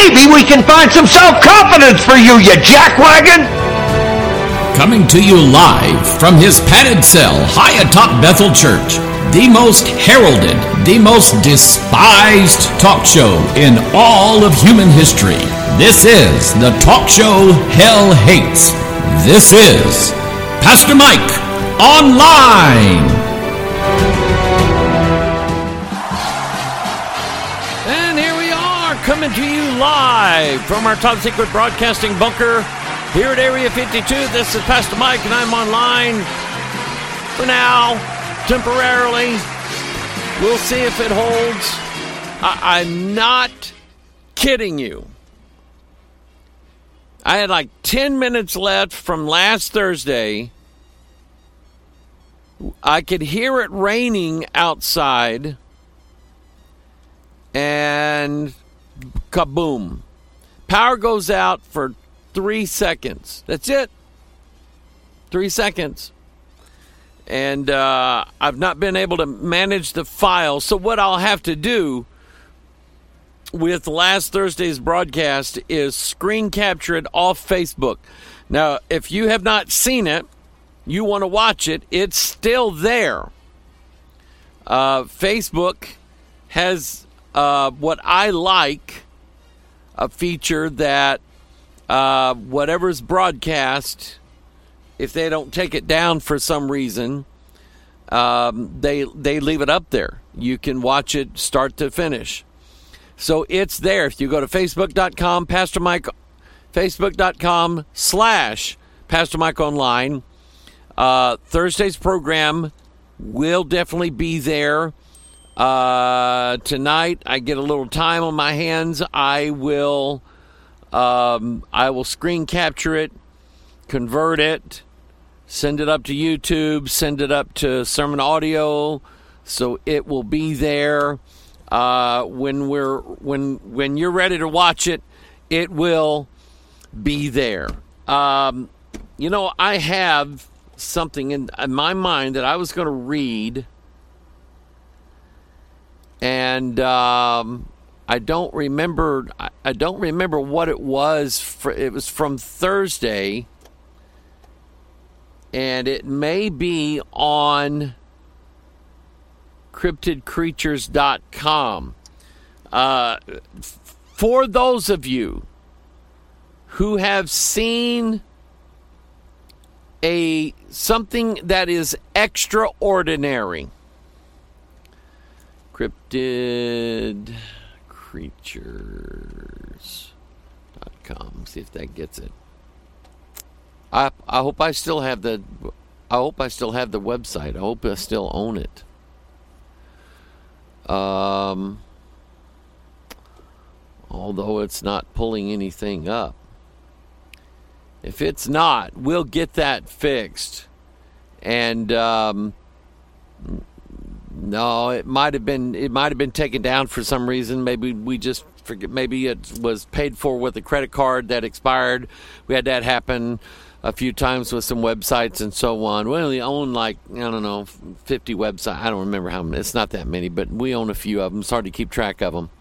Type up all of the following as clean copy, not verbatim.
maybe we can find some self-confidence for you, you jackwagon! Coming to you live from his padded cell high atop Bethel Church, the most heralded, the most despised talk show in all of human history. This is the talk show hell hates. This is Pastor Mike Online. And here we are, coming to you live from our top secret broadcasting bunker here at Area 52. This is Pastor Mike, and I'm online for now, temporarily. We'll see if it holds. I'm not kidding you. I had like 10 minutes left from last Thursday. I could hear it raining outside, and kaboom. Power goes out for 3 seconds. That's it. 3 seconds. And I've not been able to manage the file. So what I'll have to do with last Thursday's broadcast is screen capture it off Facebook. Now, if you have not seen it, you want to watch it, it's still there. Facebook has what I like, a feature that whatever's broadcast, if they don't take it down for some reason, they leave it up there. You can watch it start to finish. So it's there. If you go to facebook.com, Pastor Mike, facebook.com/Pastor Mike Online, Thursday's program will definitely be there. Tonight, I get a little time on my hands. I will screen capture it, convert it, send it up to YouTube, send it up to Sermon Audio, so it will be there. When you're ready to watch it, it will be there. I have something in my mind that I was going to read, and I don't remember what it was. It was from Thursday, and it may be on cryptidcreatures.com. For those of you who have seen something that is extraordinary, cryptidcreatures.com. See if that gets it. I hope I still have the website. I hope I still own it. Although it's not pulling anything up. If it's not, we'll get that fixed. And no, it might have been taken down for some reason. Maybe we just forget. Maybe it was paid for with a credit card that expired. We had that happen a few times with some websites and so on. We only own 50 websites. I don't remember how many. It's not that many, but we own a few of them. It's hard to keep track of them.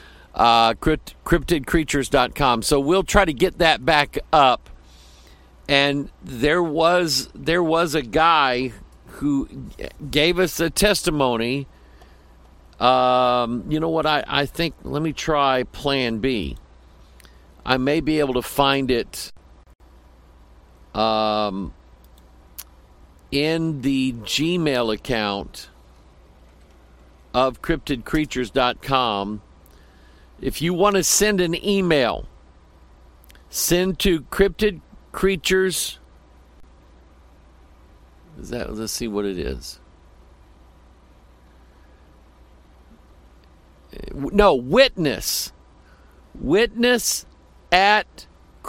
Cryptidcreatures.com. So we'll try to get that back up. And there was a guy who gave us a testimony. You know what? I think, let me try Plan B. I may be able to find it in the Gmail account of cryptidcreatures.com. If you want to send an email, send to cryptidcreatures. Let's see what it is. No, witness at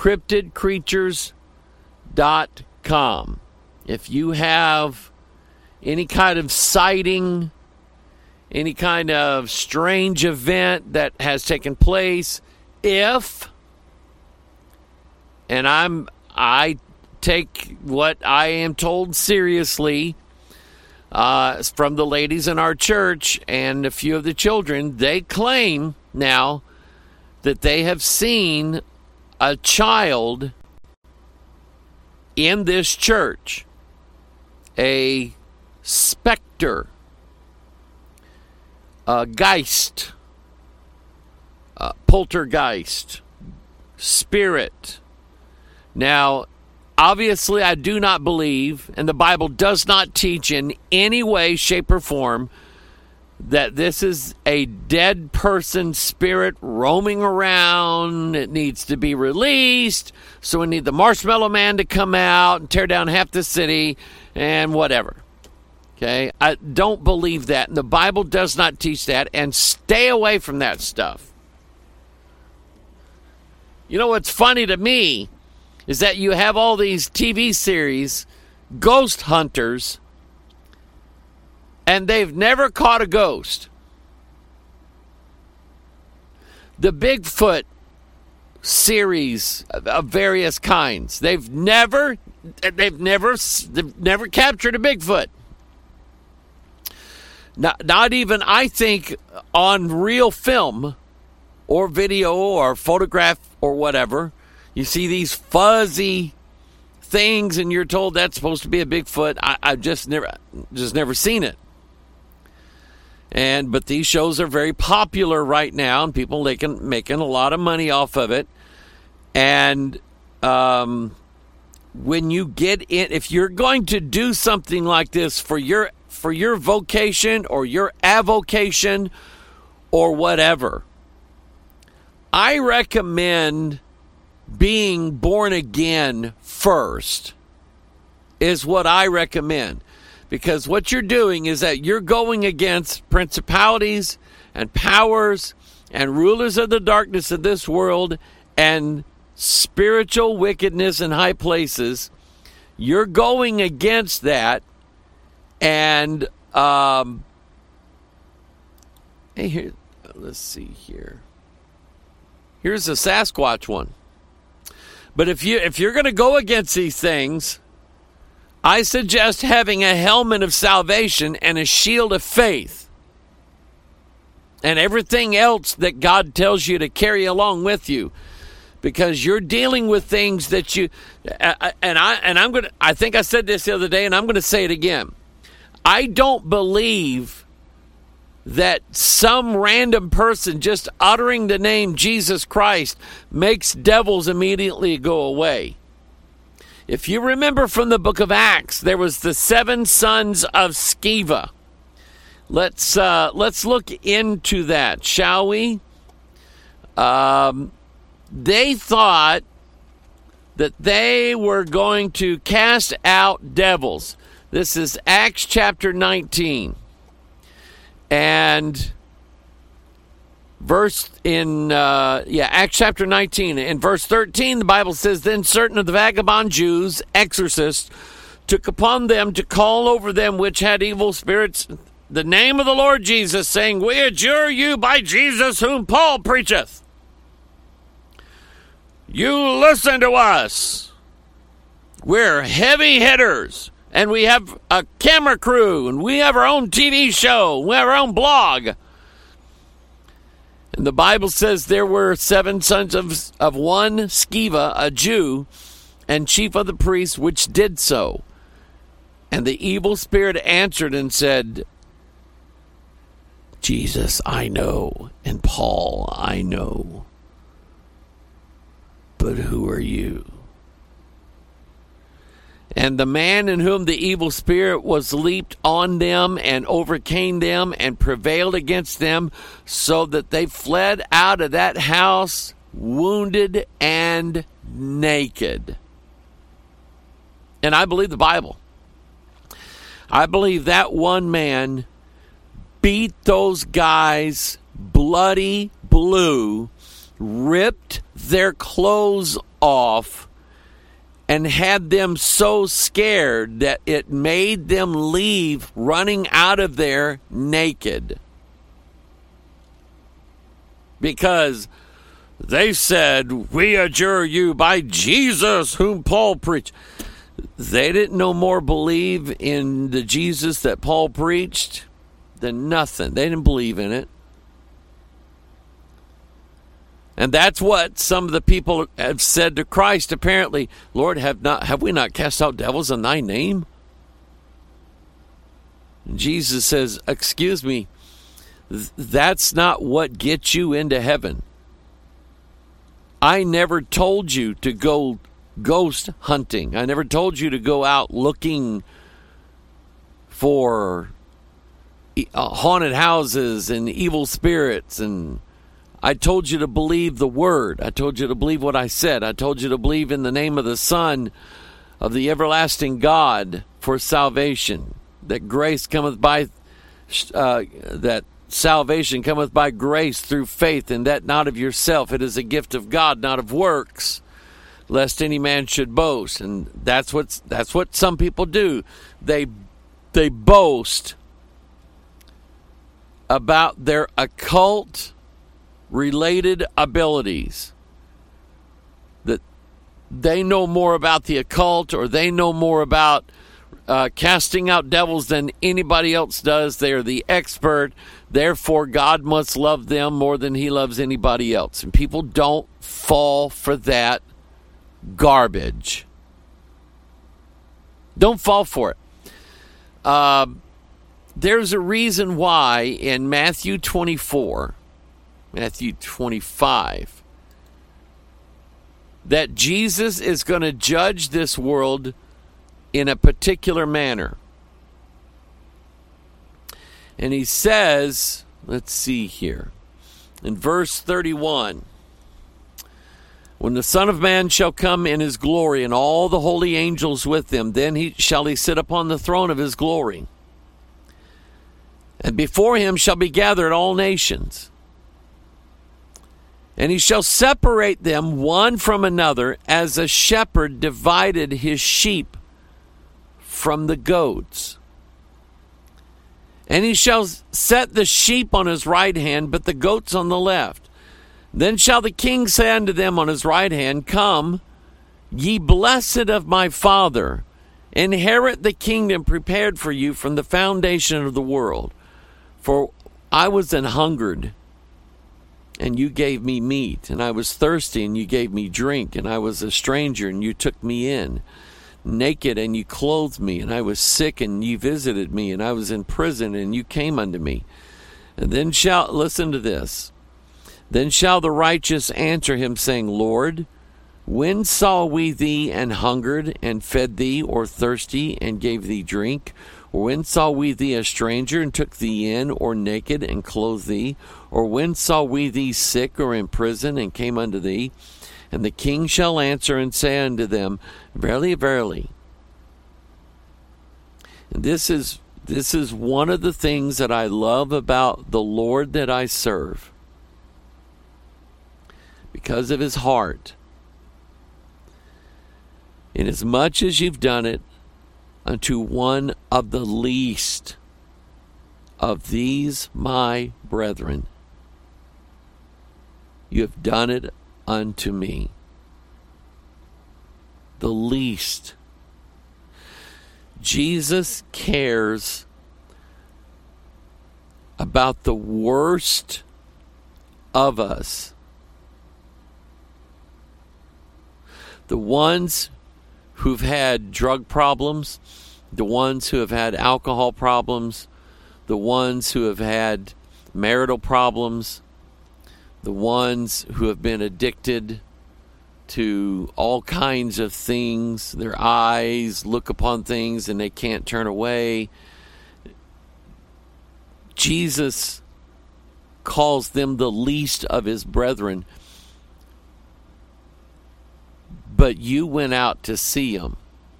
cryptidcreatures.com. If you have any kind of sighting, any kind of strange event that has taken place, I take what I am told seriously from the ladies in our church and a few of the children. They claim now that they have seen a child in this church, a specter, a geist, a poltergeist, spirit. Now, obviously, I do not believe, and the Bible does not teach in any way, shape, or form, that this is a dead person spirit roaming around. It needs to be released. So we need the Marshmallow Man to come out and tear down half the city and whatever. Okay? I don't believe that. And the Bible does not teach that. And stay away from that stuff. You know what's funny to me is that you have all these TV series, ghost hunters, and they've never caught a ghost. The Bigfoot series of various kinds, they've never captured a Bigfoot. Not even, I think, on real film or video or photograph or whatever. You see these fuzzy things and you're told that's supposed to be a Bigfoot. I've just never seen it. But these shows are very popular right now, and people making a lot of money off of it. And when you get in, if you're going to do something like this for your vocation or your avocation or whatever, I recommend being born again first. Is what I recommend. Because what you're doing is that you're going against principalities and powers and rulers of the darkness of this world and spiritual wickedness in high places. You're going against that. And hey, let's see here. Here's a Sasquatch one. But if you're going to go against these things, I suggest having a helmet of salvation and a shield of faith. And everything else that God tells you to carry along with you. Because you're dealing with things that you... I think I said this the other day, and I'm going to say it again. I don't believe that some random person just uttering the name Jesus Christ makes devils immediately go away. If you remember from the book of Acts, there was the 7 sons of Sceva. Let's look into that, shall we? They thought that they were going to cast out devils. This is Acts chapter 19. And Acts chapter 19. In verse 13, the Bible says, Then certain of the vagabond Jews, exorcists, took upon them to call over them which had evil spirits the name of the Lord Jesus, saying, We adjure you by Jesus whom Paul preacheth. You listen to us. We're heavy hitters. And we have a camera crew, and we have our own TV show, we have our own blog. And the Bible says there were 7 sons of one Sceva, a Jew, and chief of the priests, which did so. And the evil spirit answered and said, Jesus, I know, and Paul, I know. But who are you? And the man in whom the evil spirit was leaped on them and overcame them and prevailed against them, so that they fled out of that house wounded and naked. And I believe the Bible. I believe that one man beat those guys bloody blue, ripped their clothes off, and had them so scared that it made them leave running out of there naked. Because they said, We adjure you by Jesus whom Paul preached. They didn't no more believe in the Jesus that Paul preached than nothing. They didn't believe in it. And that's what some of the people have said to Christ, apparently. Lord, have we not cast out devils in thy name? And Jesus says, excuse me, that's not what gets you into heaven. I never told you to go ghost hunting. I never told you to go out looking for haunted houses and evil spirits. And I told you to believe the word. I told you to believe what I said. I told you to believe in the name of the Son of the everlasting God for salvation. That grace cometh by that salvation cometh by grace through faith, and that not of yourself. It is a gift of God, not of works, lest any man should boast. And that's what some people do. They boast about their occult related abilities. That they know more about the occult, or they know more about casting out devils than anybody else does. They are the expert. Therefore, God must love them more than he loves anybody else. And people don't fall for that garbage. Don't fall for it. There's a reason why in Matthew 24, Matthew 25, that Jesus is going to judge this world in a particular manner. And he says, let's see here, in verse 31, when the Son of Man shall come in his glory, and all the holy angels with him, then shall he sit upon the throne of his glory. And before him shall be gathered all nations. And he shall separate them one from another, as a shepherd divided his sheep from the goats. And he shall set the sheep on his right hand, but the goats on the left. Then shall the king say unto them on his right hand, Come, ye blessed of my Father, inherit the kingdom prepared for you from the foundation of the world. For I was an hungered, and you gave me meat, and I was thirsty, and you gave me drink, and I was a stranger, and you took me in. Naked, and you clothed me, and I was sick, and you visited me, and I was in prison, and you came unto me. And then listen to this, then shall the righteous answer him, saying, Lord, when saw we thee and hungered, and fed thee, or thirsty, and gave thee drink? Or when saw we thee a stranger, and took thee in, or naked, and clothed thee? Or when saw we thee sick, or in prison, and came unto thee? And the king shall answer and say unto them, Verily, verily. And this is one of the things that I love about the Lord that I serve. Because of his heart. Inasmuch as you've done it unto one of the least of these my brethren, you have done it unto me. The least. Jesus cares about the worst of us. The ones who've had drug problems, the ones who have had alcohol problems, the ones who have had marital problems, the ones who have been addicted to all kinds of things. Their eyes look upon things and they can't turn away. Jesus calls them the least of his brethren. But you went out to see them.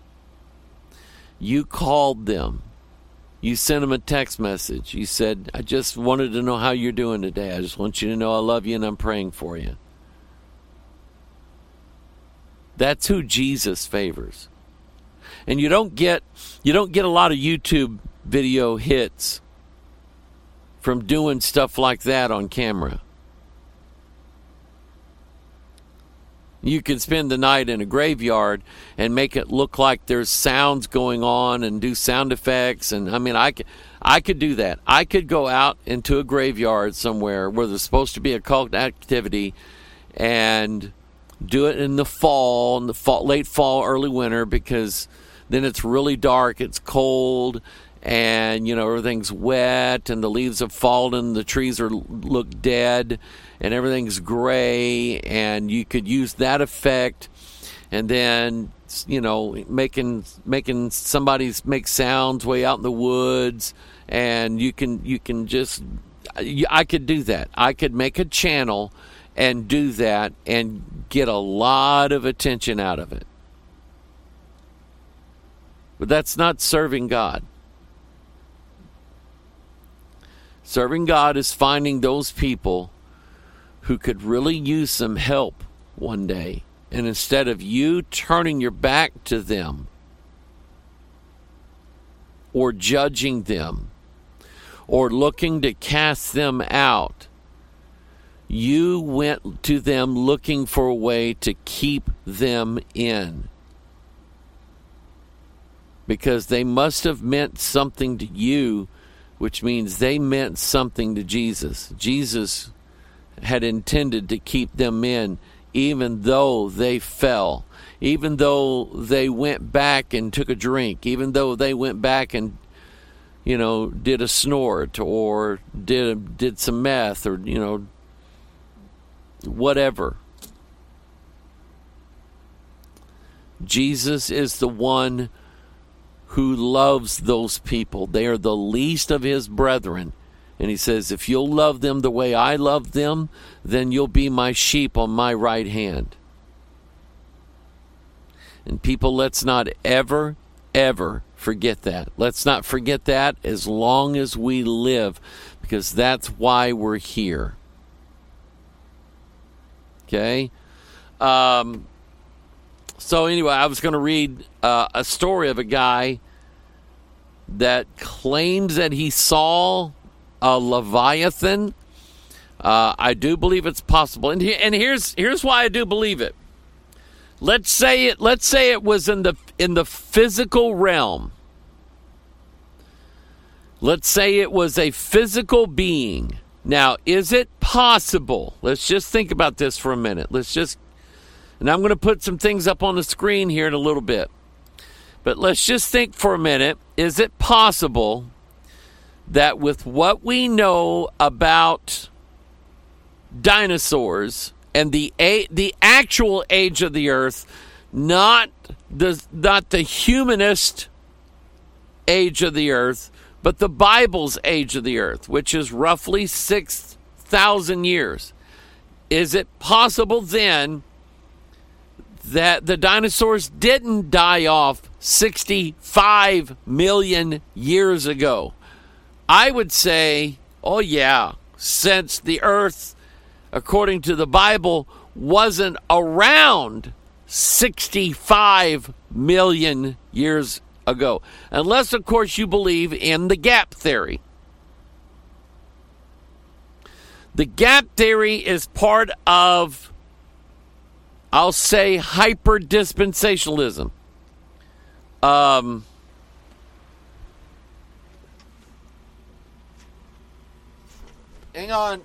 You called them. You sent them a text message. You said, I just wanted to know how you're doing today. I just want you to know I love you and I'm praying for you. That's who Jesus favors. And you don't get a lot of YouTube video hits from doing stuff like that on camera. You can spend the night in a graveyard and make it look like there's sounds going on and do sound effects. And I mean, I could do that. I could go out into a graveyard somewhere where there's supposed to be occult activity and do it in the fall, late fall, early winter, because then it's really dark, it's cold, and everything's wet, and the leaves have fallen, the trees look dead, and everything's gray, and you could use that effect, and then making somebody make sounds way out in the woods, and you can just, I could do that. I could make a channel and do that and get a lot of attention out of it. But that's not serving God. Serving God is finding those people who could really use some help one day. And instead of you turning your back to them or judging them or looking to cast them out, you went to them looking for a way to keep them in. Because they must have meant something to you, which means they meant something to Jesus. Jesus had intended to keep them in, even though they fell, even though they went back and took a drink, even though they went back and, did a snort or did some meth or, whatever. Jesus is the one who loves those people. They are the least of his brethren. And he says, if you'll love them the way I love them, then you'll be my sheep on my right hand. And people, let's not ever, ever forget that. Let's not forget that as long as we live, because that's why we're here. Okay? So anyway, I was going to read a story of a guy that claims that he saw a Leviathan. I do believe it's possible, and here's why I do believe it. Let's say it was in the physical realm. Let's say it was a physical being. Now, is it possible? Let's just think about this for a minute. And I'm going to put some things up on the screen here in a little bit. But let's just think for a minute. Is it possible that with what we know about dinosaurs and the actual age of the earth, not the humanist age of the earth, but the Bible's age of the earth, which is roughly 6,000 years, is it possible then that the dinosaurs didn't die off 65 million years ago? I would say, oh yeah, since the earth, according to the Bible, wasn't around 65 million years ago. Unless, of course, you believe in the gap theory. The gap theory is part of, I'll say, hyper-dispensationalism. Hang on.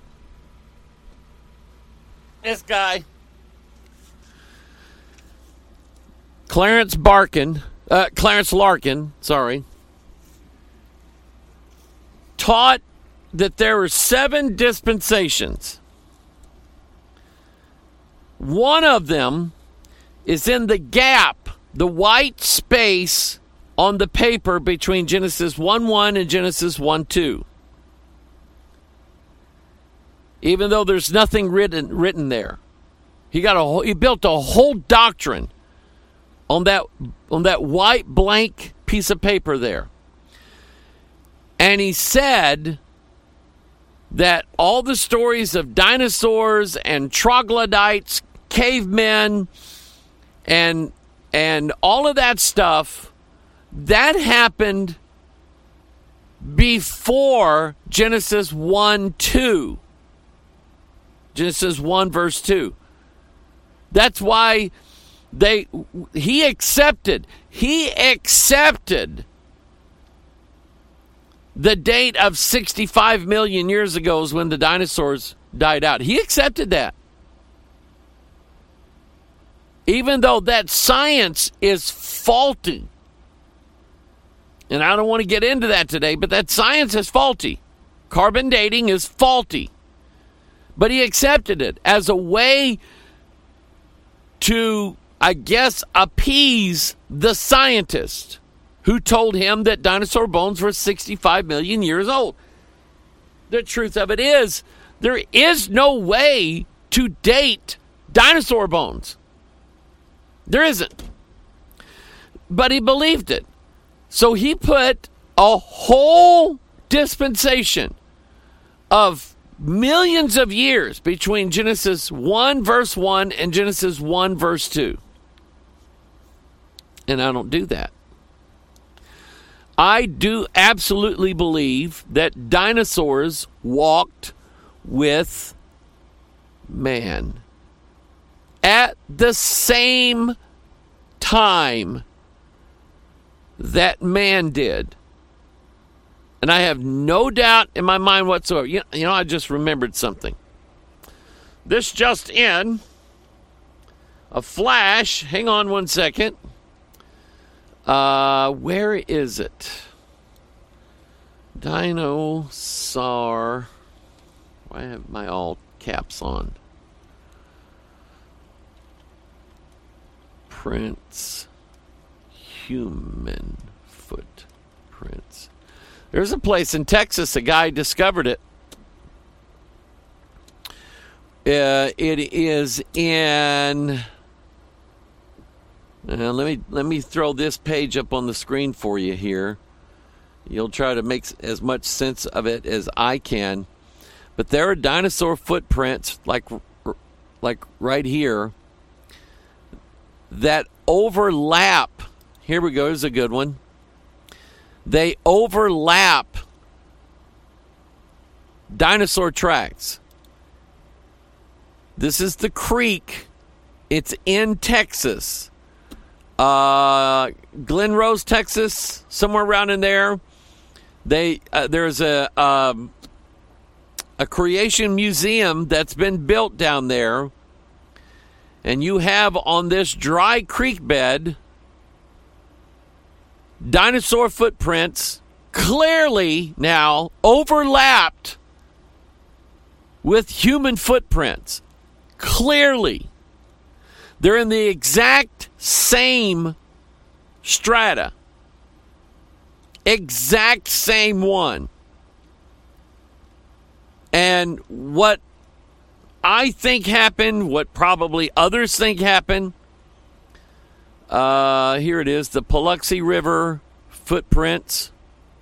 This guy. Clarence Larkin, taught that there were 7 dispensations. One of them is in the gap, the white space on the paper between Genesis 1:1 and Genesis 1:2. Even though there's nothing written there. He built a whole doctrine on that white blank piece of paper there. And he said that all the stories of dinosaurs and troglodytes, cavemen, and all of that stuff, that happened before Genesis 1:2. Genesis 1 verse 2. That's why he accepted the date of 65 million years ago is when the dinosaurs died out. He accepted that. even though that science is faulty. And I don't want to get into that today, but that science is faulty. Carbon dating is faulty. But he accepted it as a way to, I guess, appease the scientist who told him that dinosaur bones were 65 million years old. The truth of it is, there is no way to date dinosaur bones. There isn't. But he believed it. So he put a whole dispensation of millions of years between Genesis 1 verse 1 and Genesis 1 verse 2. And I don't do that. I do absolutely believe that dinosaurs walked with man at the same time that man did. And I have no doubt in my mind whatsoever. You know, I just remembered something. This just in. A flash. Hang on one second. Where is it? Dinosaur. Why have my all caps on? Prints. Human footprints. There's a place in Texas, a guy discovered it. It is in... let me throw this page up on the screen for you here. You'll try to make as much sense of it as I can. But there are dinosaur footprints, like right here, that overlap. Here we go. Here's a good one. They overlap dinosaur tracks. This is the creek. It's in Texas. Glen Rose, Texas, somewhere around in there. There's a creation museum that's been built down there. And you have on this dry creek bed dinosaur footprints clearly now overlapped with human footprints. Clearly. They're in the exact same strata. Exact same one. And what I think happened, what probably others think happened, here it is, the Paluxy River footprints.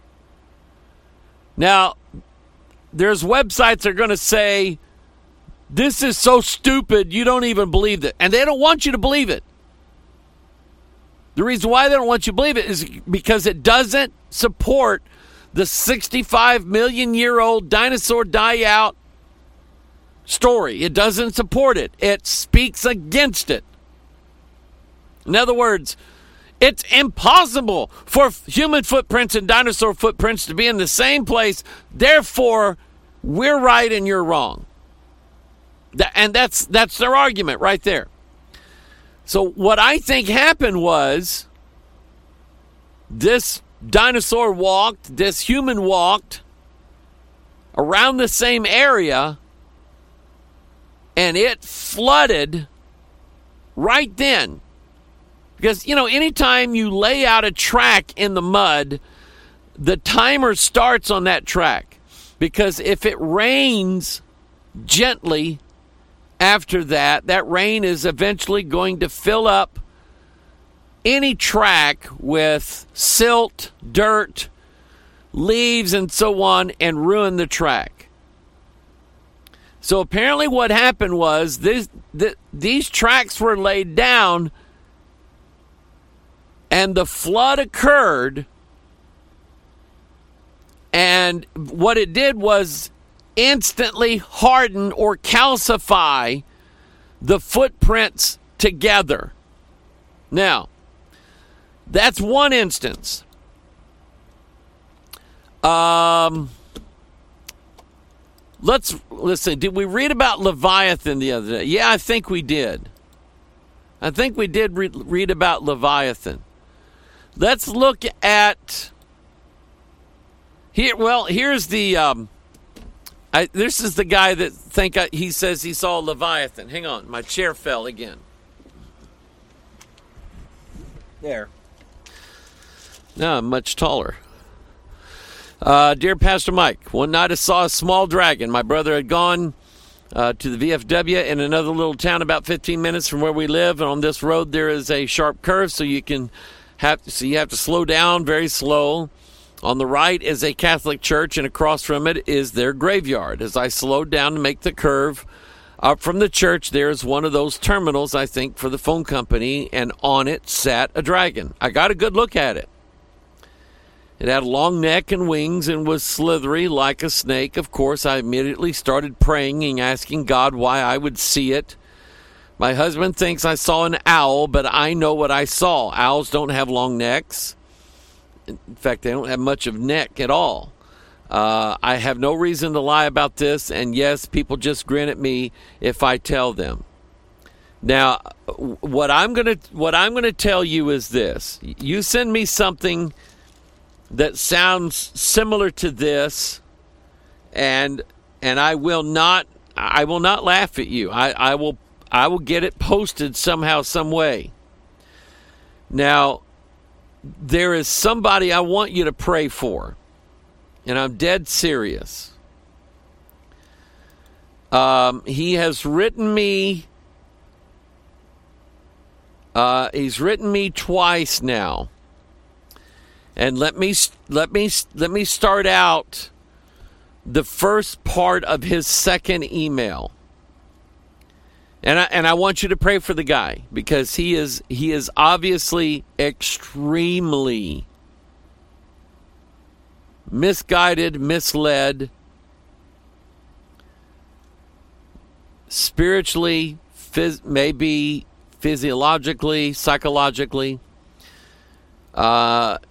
Now, there's websites that are going to say, this is so stupid, you don't even believe it. And they don't want you to believe it. The reason why they don't want you to believe it is because it doesn't support the 65 million year old dinosaur die out story. It doesn't support it. It speaks against it. In other words, it's impossible for human footprints and dinosaur footprints to be in the same place. Therefore, we're right and you're wrong. And that's their argument right there. So what I think happened was this dinosaur walked, this human walked around the same area, and it flooded right then. Because, you know, anytime you lay out a track in the mud, the timer starts on that track. Because if it rains gently after that, that rain is eventually going to fill up any track with silt, dirt, leaves, and so on, and ruin the track. So apparently what happened was these tracks were laid down, and the flood occurred, and what it did was instantly harden or calcify the footprints together. Now, that's one instance. Let's see. Did we read about Leviathan the other day? Yeah, I think we did. I think we did read about Leviathan. Let's look at here. Well, here's the. This is the guy that he says he saw Leviathan. Hang on, my chair fell again. There. Now I'm much taller. Dear Pastor Mike, one night I saw a small dragon. My brother had gone to the VFW in another little town about 15 minutes from where we live. And on this road there is a sharp curve, so you have to slow down very slow. On the right is a Catholic church, and across from it is their graveyard. As I slowed down to make the curve up from the church, there's one of those terminals, I think, for the phone company, and on it sat a dragon. I got a good look at it. It had a long neck and wings and was slithery like a snake. Of course, I immediately started praying and asking God why I would see it. My husband thinks I saw an owl, but I know what I saw. Owls don't have long necks. In fact, they don't have much of neck at all. I have no reason to lie about this, and yes, people just grin at me if I tell them. Now, what I'm gonna tell you is this: you send me something that sounds similar to this, and I will not laugh at you. I will get it posted somehow, some way. Now, there is somebody I want you to pray for, and I'm dead serious. He has written me. He's written me twice now, and let me start out the first part of his second email. And I want you to pray for the guy, because he is obviously extremely misguided, misled, spiritually, maybe physiologically, psychologically. The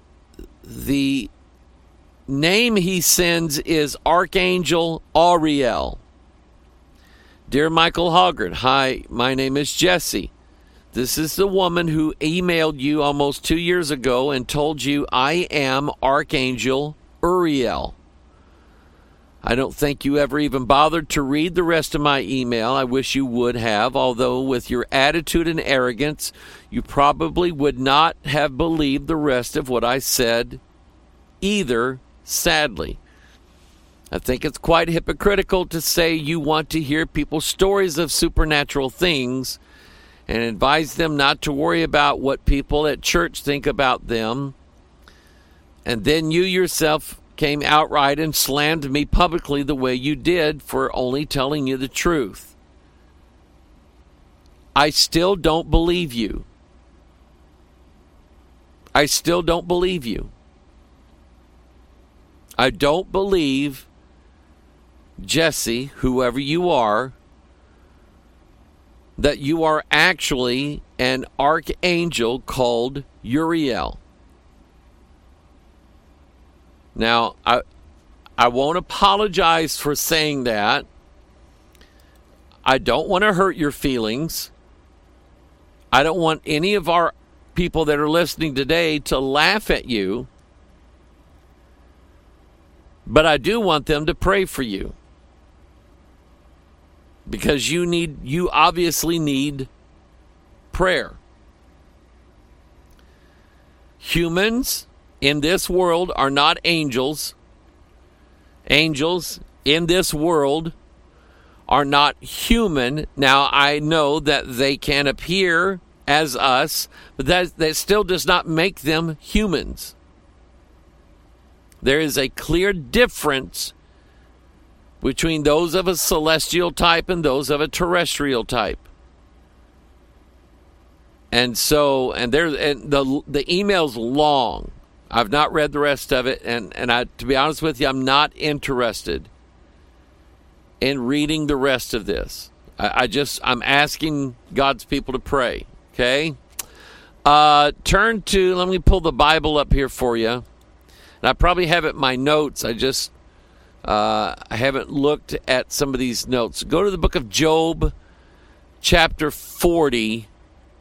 name he sends is Archangel Auriel. Dear Michael Hoggard, hi, my name is Jesse. This is the woman who emailed you almost 2 years ago and told you I am Archangel Uriel. I don't think you ever even bothered to read the rest of my email. I wish you would have, although with your attitude and arrogance, you probably would not have believed the rest of what I said either, sadly. I think it's quite hypocritical to say you want to hear people's stories of supernatural things and advise them not to worry about what people at church think about them. And then you yourself came outright and slammed me publicly the way you did for only telling you the truth. I still don't believe you. I still don't believe you. I don't believe Jesse, whoever you are, that you are actually an archangel called Uriel. Now, I won't apologize for saying that. I don't want to hurt your feelings. I don't want any of our people that are listening today to laugh at you. But I do want them to pray for you. Because you obviously need prayer. Humans in this world are not angels. Angels in this world are not human. Now, I know that they can appear as us, but that still does not make them humans. There is a clear difference between those of a celestial type and those of a terrestrial type. And the email's long. I've not read the rest of it, and to be honest with you, I'm not interested in reading the rest of this. I'm asking God's people to pray. Okay? Let me pull the Bible up here for you. And I probably have it in my notes. I haven't looked at some of these notes. Go to the book of Job, chapter 40,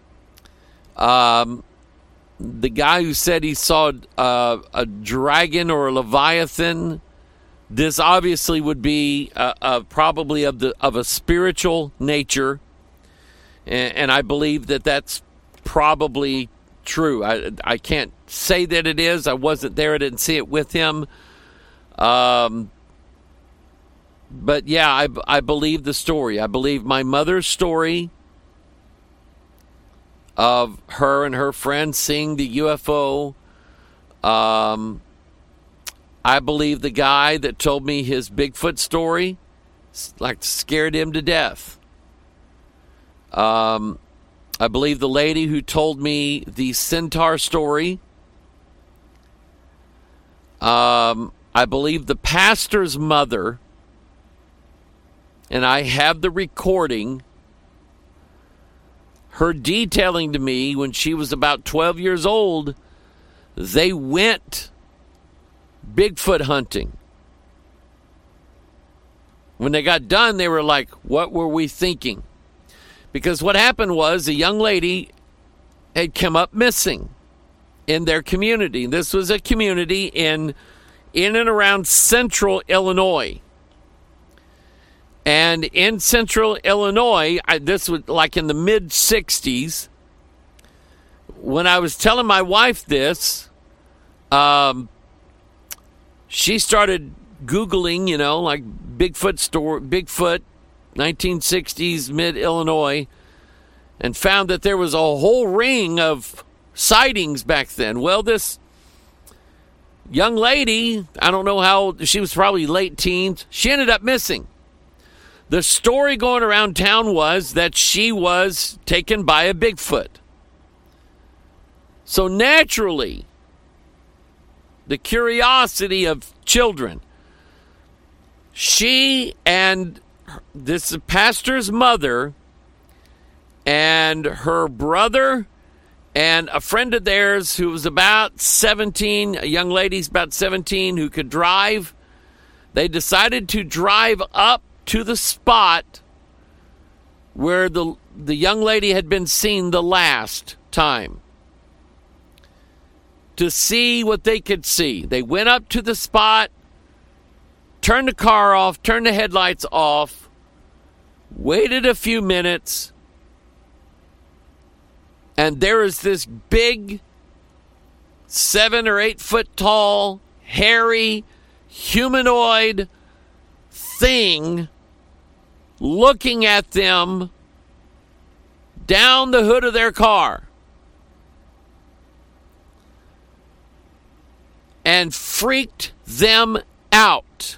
The guy who said he saw a dragon or a leviathan, this obviously would be probably of a spiritual nature, and I believe that that's probably true. I can't say that it is. I wasn't there. I didn't see it with him. But yeah, I believe the story. I believe my mother's story of her and her friends seeing the UFO. I believe the guy that told me his Bigfoot story, like, scared him to death. I believe the lady who told me the centaur story. I believe the pastor's mother, and I have the recording, her detailing to me when she was about 12 years old, they went Bigfoot hunting. When they got done, they were like, what were we thinking? Because what happened was a young lady had come up missing in their community. This was a community in and around central Illinois. And in central Illinois, this was like in the mid-'60s, when I was telling my wife this, she started Googling, like Bigfoot, 1960s, mid-Illinois, and found that there was a whole ring of sightings back then. Well, this young lady, I don't know how old, she was probably late teens, she ended up missing. The story going around town was that she was taken by a Bigfoot. So naturally, the curiosity of children, she and this pastor's mother and her brother and a friend of theirs who was about 17, a young lady's about 17 who could drive, they decided to drive up to the spot where the young lady had been seen the last time to see what they could see. They went up to the spot, turned the car off, turned the headlights off, waited a few minutes, and there is this big 7 or 8 foot tall, hairy, humanoid thing looking at them down the hood of their car and freaked them out.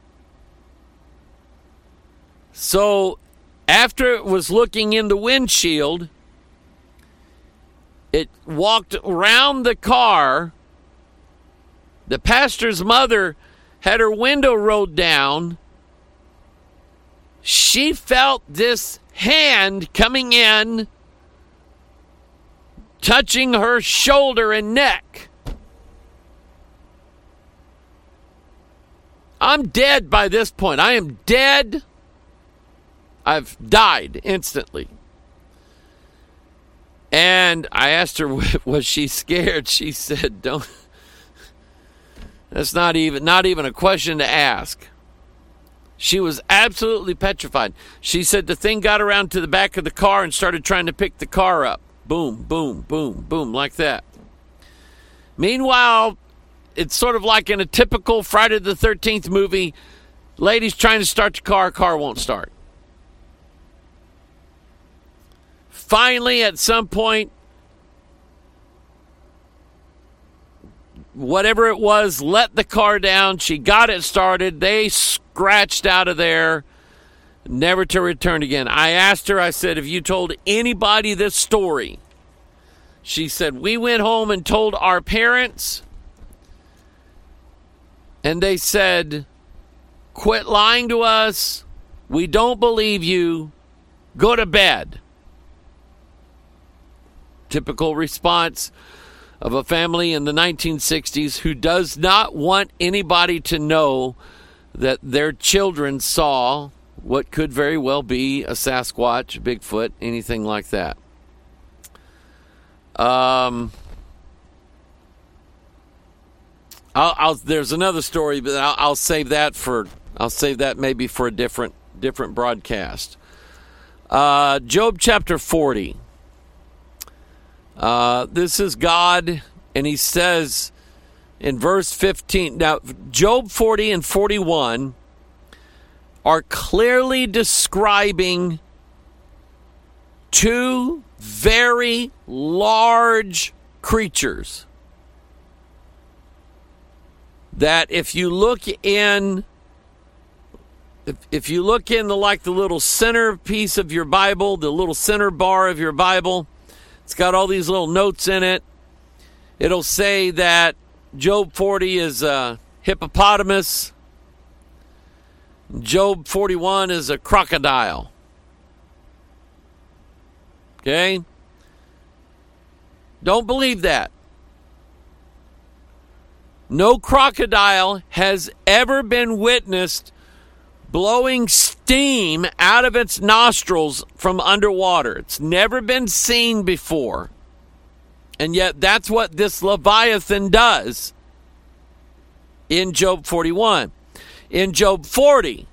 So after it was looking in the windshield, it walked around the car. The pastor's mother had her window rolled down. She felt this hand coming in, touching her shoulder and neck. I'm dead by this point. I am dead. I've died instantly. And I asked her, was she scared? She said, "Don't. That's not even a question to ask." She was absolutely petrified. She said the thing got around to the back of the car and started trying to pick the car up. Boom, boom, boom, boom, like that. Meanwhile, it's sort of like in a typical Friday the 13th movie. Lady's trying to start the car won't start. Finally, at some point, whatever it was, let the car down. She got it started. They scratched out of there, never to return again. I asked her, I said, "Have you told anybody this story?" She said, "We went home and told our parents, and they said, 'Quit lying to us. We don't believe you. Go to bed.'" Typical response of a family in the 1960s who does not want anybody to know that their children saw what could very well be a Sasquatch, Bigfoot, anything like that. There's another story, but I'll save that maybe for a different broadcast. Job chapter 40. This is God, and he says in verse 15. Now, Job 40 and 41 are clearly describing two very large creatures that if you look in like the little center piece of your Bible, the little center bar of your Bible, it's got all these little notes in it. It'll say that Job 40 is a hippopotamus. Job 41 is a crocodile. Okay? Don't believe that. No crocodile has ever been witnessed blowing steam out of its nostrils from underwater. It's never been seen before. And yet that's what this Leviathan does in Job 41. In Job 40,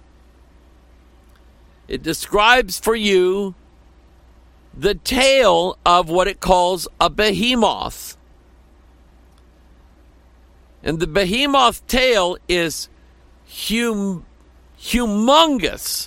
it describes for you the tail of what it calls a behemoth. And the behemoth tail is humongous,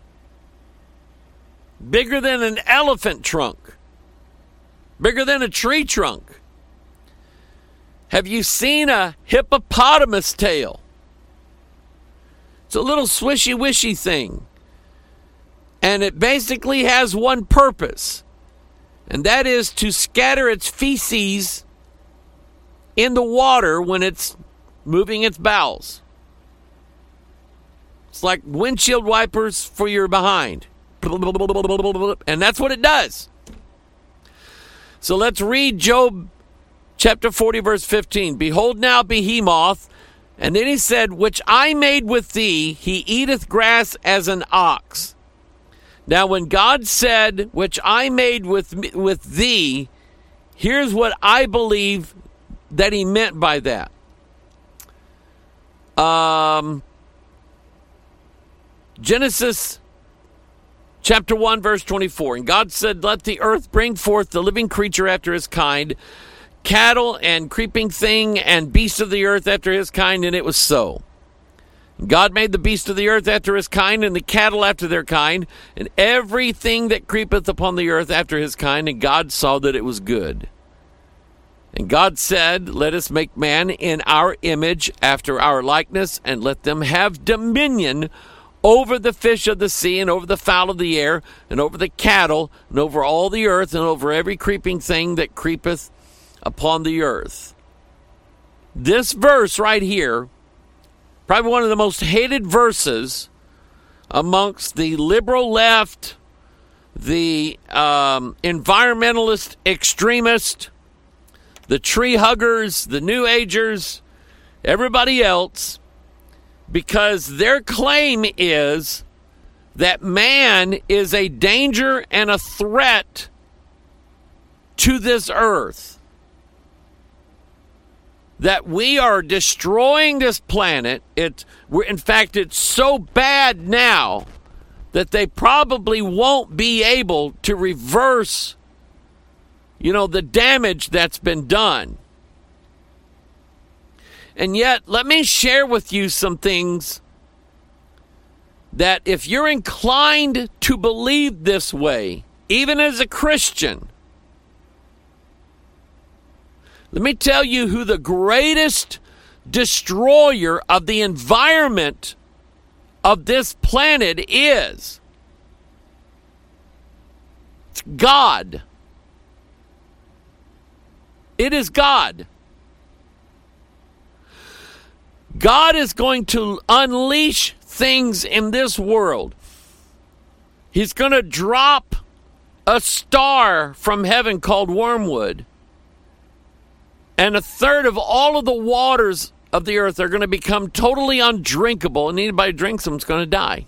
bigger than an elephant trunk, bigger than a tree trunk. Have you seen a hippopotamus tail? It's a little swishy-wishy thing. And it basically has one purpose, and that is to scatter its feces in the water when it's moving its bowels. It's like windshield wipers for your behind. And that's what it does. So let's read Job chapter 40, verse 15. Behold now behemoth, and then he said, which I made with thee, he eateth grass as an ox. Now when God said, which I made with thee, here's what I believe that he meant by that. Genesis chapter 1, verse 24. And God said, let the earth bring forth the living creature after his kind, cattle and creeping thing and beasts of the earth after his kind, and it was so. God made the beasts of the earth after his kind, and the cattle after their kind, and everything that creepeth upon the earth after his kind, and God saw that it was good. And God said, let us make man in our image, after our likeness, and let them have dominion over the fish of the sea, and over the fowl of the air, and over the cattle, and over all the earth, and over every creeping thing that creepeth upon the earth. This verse right here, probably one of the most hated verses amongst the liberal left, the environmentalist extremist, the tree huggers, the New Agers, everybody else, because their claim is that man is a danger and a threat to this earth. That we are destroying this planet. In fact, it's so bad now that they probably won't be able to reverse, the damage that's been done. And yet, let me share with you some things that if you're inclined to believe this way, even as a Christian, let me tell you who the greatest destroyer of the environment of this planet is. It's God. It is God. God is going to unleash things in this world. He's going to drop a star from heaven called wormwood. And a third of all of the waters of the earth are going to become totally undrinkable. And anybody who drinks them is going to die.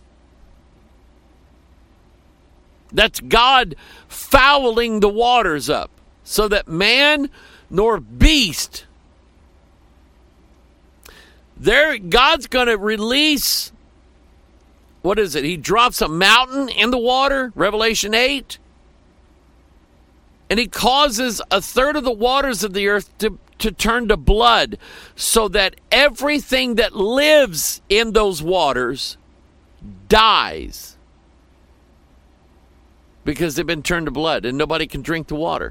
That's God fouling the waters up. so that man nor beast. God's going to release, what is it? He drops a mountain in the water, Revelation 8. And he causes a third of the waters of the earth to turn to blood, so that everything that lives in those waters dies because they've been turned to blood, and nobody can drink the water.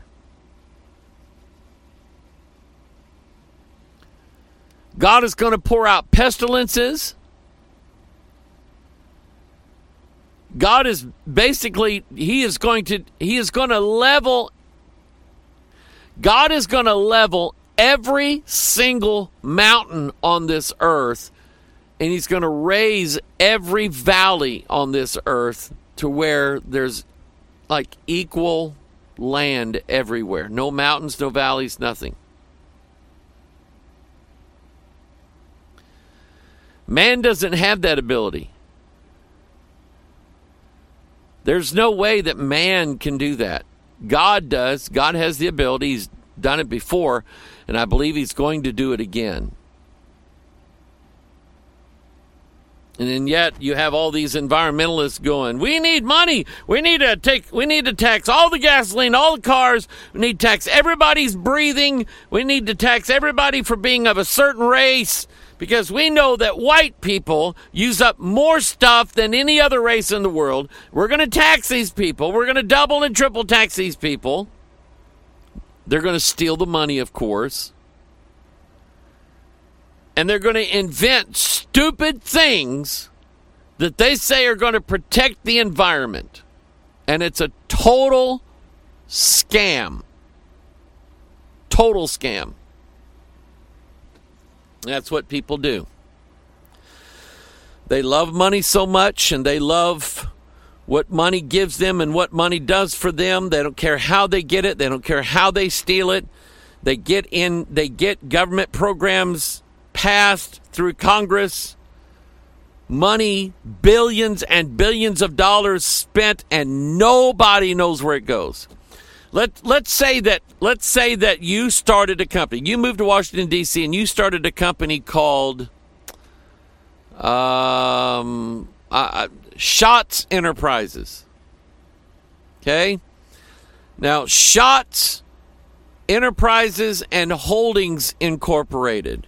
God is going to pour out pestilences. God is basically, He is going to level every single mountain on this earth, and He's going to raise every valley on this earth to where there's like equal land everywhere. No mountains, no valleys, nothing. Man doesn't have that ability. There's no way that man can do that. God does. God has the ability. He's done it before, and I believe He's going to do it again. And then yet you have all these environmentalists going, we need money. We need to tax all the gasoline, all the cars. We need to tax everybody's breathing. We need to tax everybody for being of a certain race, because we know that white people use up more stuff than any other race in the world. We're going to tax these people. We're going to double and triple tax these people. They're going to steal the money, of course. And they're going to invent stupid things that they say are going to protect the environment. And it's a total scam. Total scam. That's what people do. They love money so much, and they love what money gives them and what money does for them. They don't care how they get it. They don't care how they steal it. They get government programs passed through Congress. Money, billions and billions of dollars spent, and nobody knows where it goes. Let's say that you started a company. You moved to Washington, D.C., and you started a company called Schatz Enterprises. Okay? Now, Schatz Enterprises and Holdings Incorporated.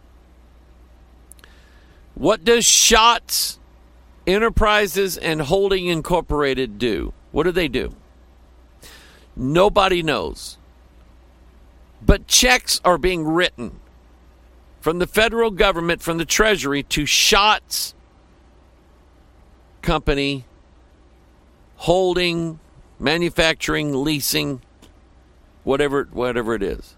What does Schatz Enterprises and Holding Incorporated do? What do? Nobody knows. But checks are being written from the federal government, from the Treasury, to Schatz Company, holding, manufacturing, leasing, whatever it is.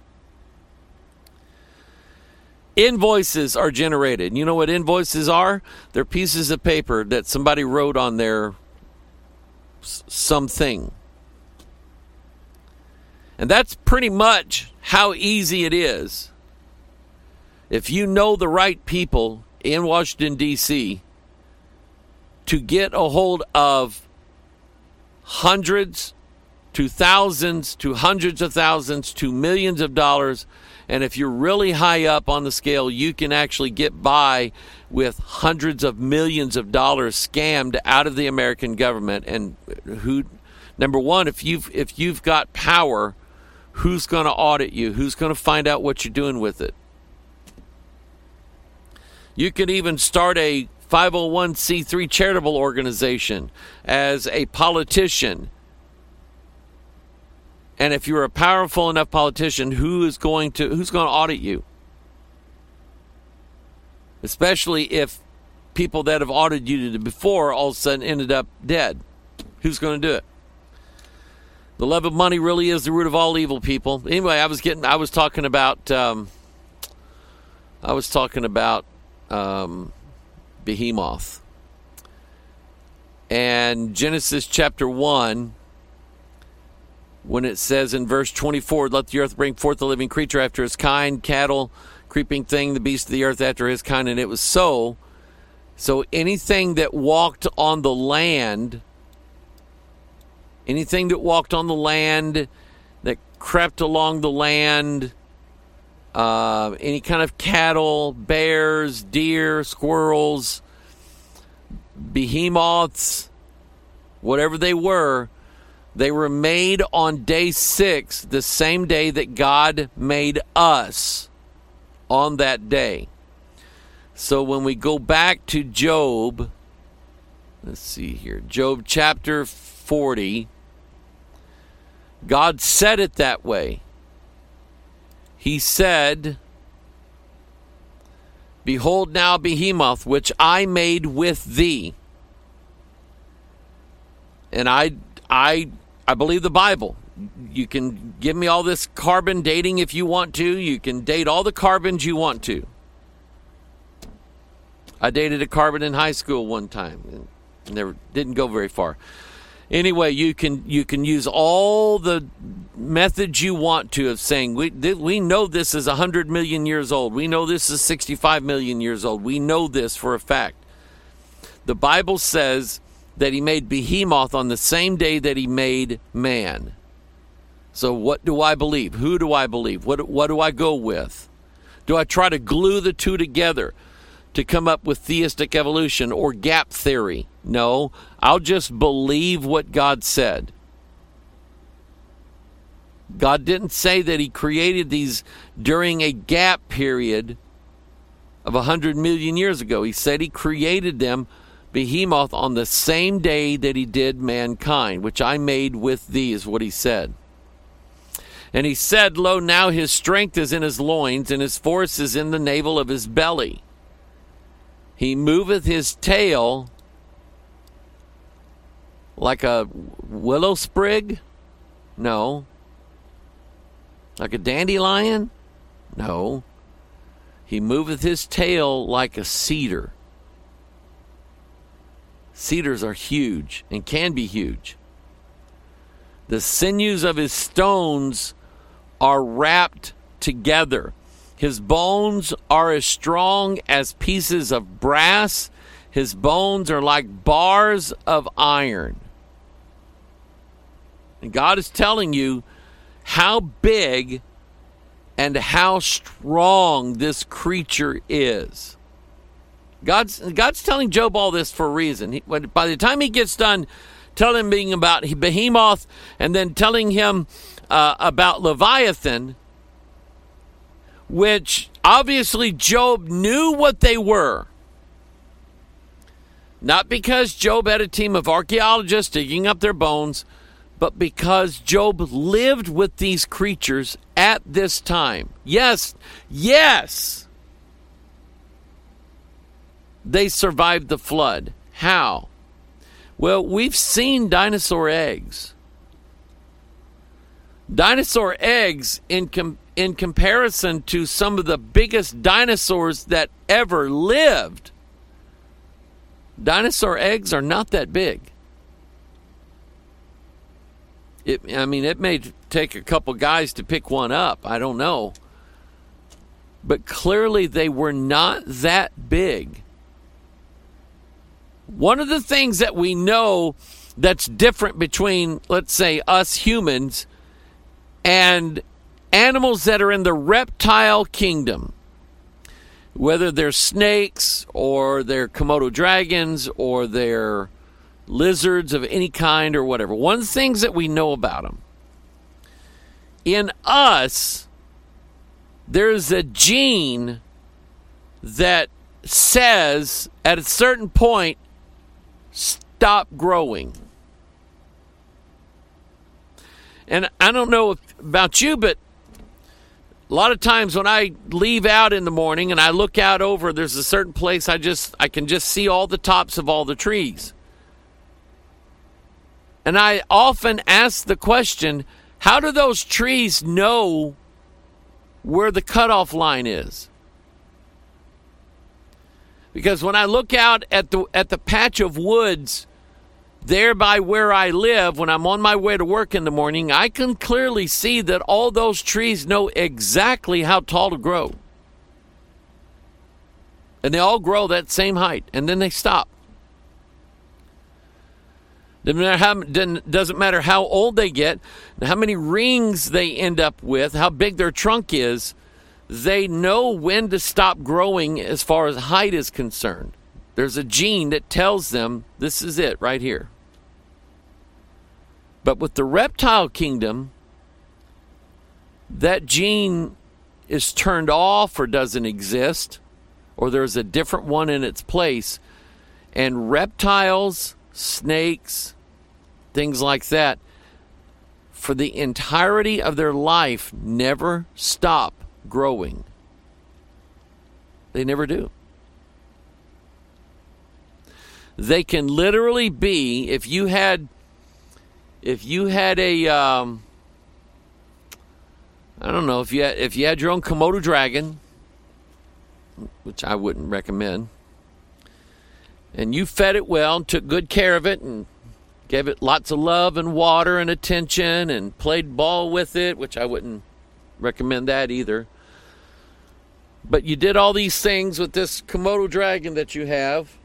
Invoices are generated. You know what invoices are? They're pieces of paper that somebody wrote on their something. And that's pretty much how easy it is. If you know the right people in Washington, D.C., to get a hold of hundreds to thousands to hundreds of thousands to millions of dollars. And if you're really high up on the scale, you can actually get by with hundreds of millions of dollars scammed out of the American government. And number one, if you've got power, who's going to audit you? Who's going to find out what you're doing with it? You can even start a 501c3 charitable organization as a politician. And if you're a powerful enough politician, who's going to audit you? Especially if people that have audited you before all of a sudden ended up dead. Who's going to do it? The love of money really is the root of all evil, people. Anyway, I was talking about Behemoth. And Genesis chapter 1, when it says in verse 24, let the earth bring forth a living creature after his kind, cattle, creeping thing, the beast of the earth after his kind, and it was so. So anything that walked on the land, that crept along the land, any kind of cattle, bears, deer, squirrels, behemoths, whatever they were made on day 6, the same day that God made us, on that day. So when we go back to Job, let's see here, Job chapter 40, God said it that way. He said, "Behold now Behemoth, which I made with thee." And I believe the Bible. You can give me all this carbon dating if you want to. You can date all the carbons you want to. I dated a carbon in high school one time. Never didn't go very far. Anyway, you can use all the methods you want to of saying we know this is 100 million years old. We know this is 65 million years old. We know this for a fact. The Bible says that he made Behemoth on the same day that he made man. So what do I believe? Who do I believe? What do I go with? Do I try to glue the two together to come up with theistic evolution or gap theory? No, I'll just believe what God said. God didn't say that he created these during a gap period of 100 million years ago. He said he created them, Behemoth, on the same day that he did mankind, which I made with thee, is what he said. And he said, "Lo, now his strength is in his loins, and his force is in the navel of his belly. He moveth his tail like a willow sprig?" No. Like a dandelion? No. He moveth his tail like a cedar. Cedars are huge and can be huge. The sinews of his stones are wrapped together. His bones are as strong as pieces of brass. His bones are like bars of iron. And God is telling you how big and how strong this creature is. God's telling Job all this for a reason. By the time he gets done telling him about Behemoth and then telling him about Leviathan, which obviously Job knew what they were. Not because Job had a team of archaeologists digging up their bones, but because Job lived with these creatures at this time. Yes, they survived the flood. How? Well, we've seen dinosaur eggs. Dinosaur eggs, in comparison to some of the biggest dinosaurs that ever lived, dinosaur eggs are not that big. It may take a couple guys to pick one up. I don't know. But clearly they were not that big. One of the things that we know that's different between, let's say, us humans and animals that are in the reptile kingdom, whether they're snakes or they're Komodo dragons or they're lizards of any kind or whatever. One of the things that we know about them, in us, there's a gene that says at a certain point, stop growing. And I don't know about you, but a lot of times when I leave out in the morning and I look out over, there's a certain place I can just see all the tops of all the trees. And I often ask the question, how do those trees know where the cutoff line is? Because when I look out at the patch of woods there by where I live, when I'm on my way to work in the morning, I can clearly see that all those trees know exactly how tall to grow. And they all grow that same height, and then they stop. Doesn't matter how old they get, how many rings they end up with, how big their trunk is. They know when to stop growing as far as height is concerned. There's a gene that tells them this is it right here. But with the reptile kingdom, that gene is turned off or doesn't exist, or there's a different one in its place. And reptiles, snakes, things like that, for the entirety of their life, never stop growing. They never do. They can literally be, if you had a I don't know, if you had your own Komodo dragon, which I wouldn't recommend, and you fed it well and took good care of it and gave it lots of love and water and attention and played ball with it, which I wouldn't recommend that either. But you did all these things with this Komodo dragon that you have,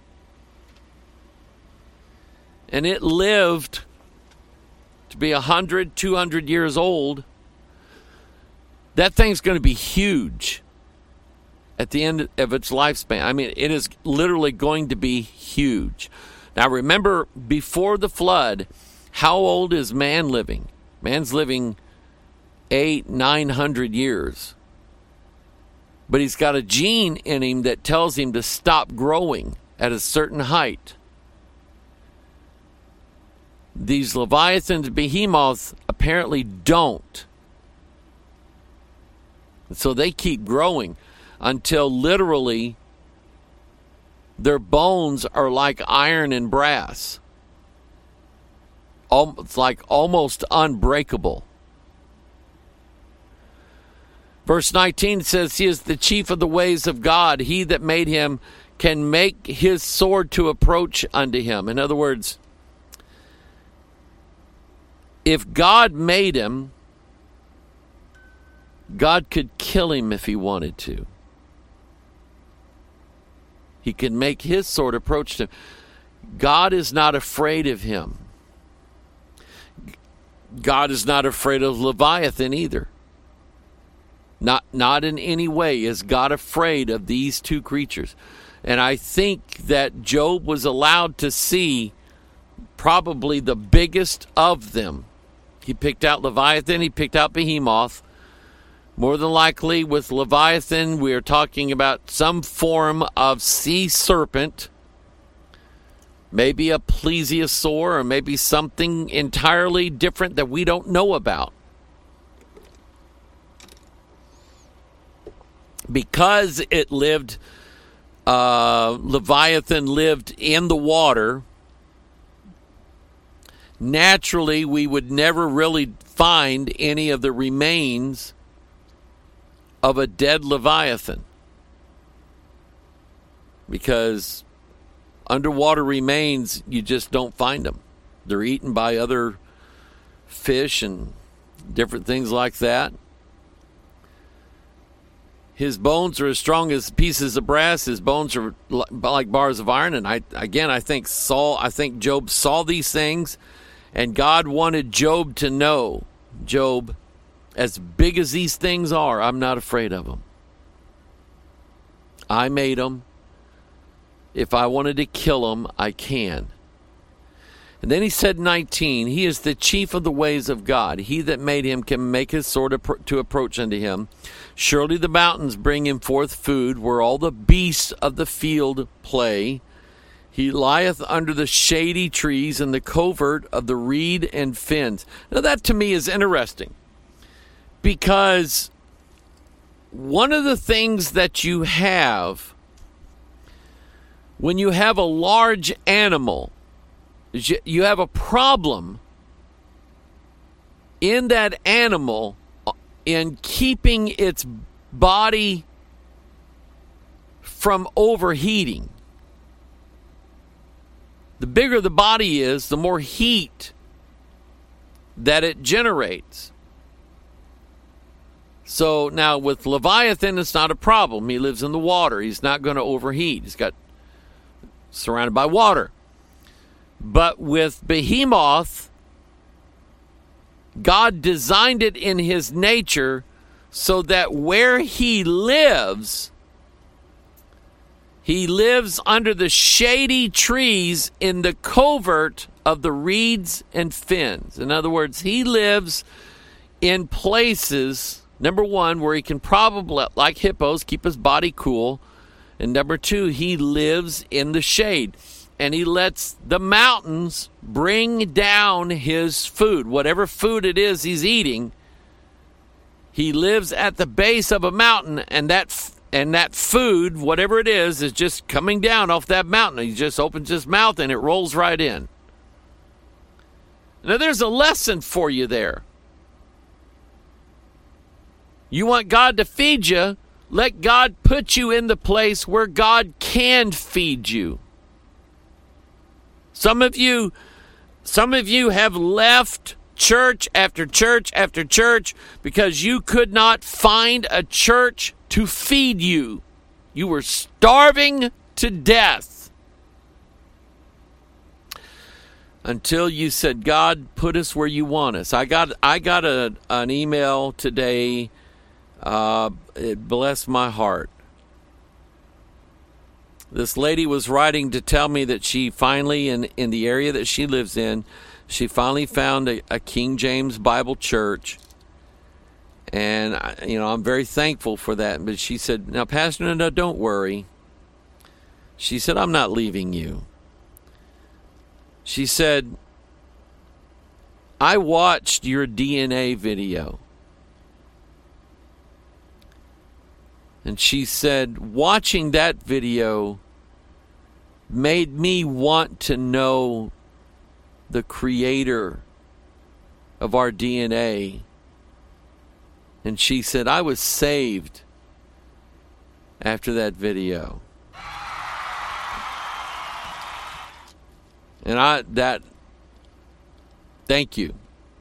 and it lived to be 100, 200 years old. That thing's going to be huge at the end of its lifespan. I mean, it is literally going to be huge. Now, remember, before the flood, how old is man living? Man's living 800-900 years. But he's got a gene in him that tells him to stop growing at a certain height. These leviathans, behemoths, apparently don't. So they keep growing until literally their bones are like iron and brass. It's like almost unbreakable. Verse 19 says, he is the chief of the ways of God. He that made him can make his sword to approach unto him. In other words, if God made him, God could kill him if he wanted to. He can make his sword approach him. God is not afraid of him. God is not afraid of Leviathan either. Not in any way is God afraid of these two creatures. And I think that Job was allowed to see probably the biggest of them. He picked out Leviathan, he picked out Behemoth. More than likely, with Leviathan, we are talking about some form of sea serpent, maybe a plesiosaur, or maybe something entirely different that we don't know about. Because it lived, Leviathan lived in the water, naturally, we would never really find any of the remains of a dead Leviathan, because underwater remains, you just don't find them. They're eaten by other fish and different things like that. His bones are as strong as pieces of brass. His bones are like bars of iron. And I think Job saw these things, and God wanted Job to know, Job, as big as these things are, I'm not afraid of them. I made them. If I wanted to kill them, I can. And then he said 19, he is the chief of the ways of God. He that made him can make his sword to approach unto him. Surely the mountains bring him forth food, where all the beasts of the field play. He lieth under the shady trees in the covert of the reed and fens. Now that to me is interesting, because one of the things that you have when you have a large animal is you have a problem in that animal in keeping its body from overheating. The bigger the body is, the more heat that it generates. So now with Leviathan, it's not a problem. He lives in the water. He's not going to overheat. He's got surrounded by water. But with Behemoth, God designed it in his nature so that where he lives under the shady trees in the covert of the reeds and fens. In other words, he lives in places, number one, where he can probably, like hippos, keep his body cool. And number two, he lives in the shade. And he lets the mountains bring down his food. Whatever food it is he's eating, he lives at the base of a mountain, and that food, whatever it is just coming down off that mountain. He just opens his mouth and it rolls right in. Now there's a lesson for you there. You want God to feed you, let God put you in the place where God can feed you. Some of you have left church after church after church because you could not find a church to feed you. You were starving to death until you said, God, put us where you want us. I got an email today. It blessed my heart. This lady was writing to tell me that she finally, in the area that she lives in, she finally found a King James Bible church. And, I'm very thankful for that. But she said, now, Pastor, no, don't worry. She said, I'm not leaving you. She said, I watched your DNA video. And she said, watching that video made me want to know the creator of our DNA. And she said, I was saved after that video. And thank you.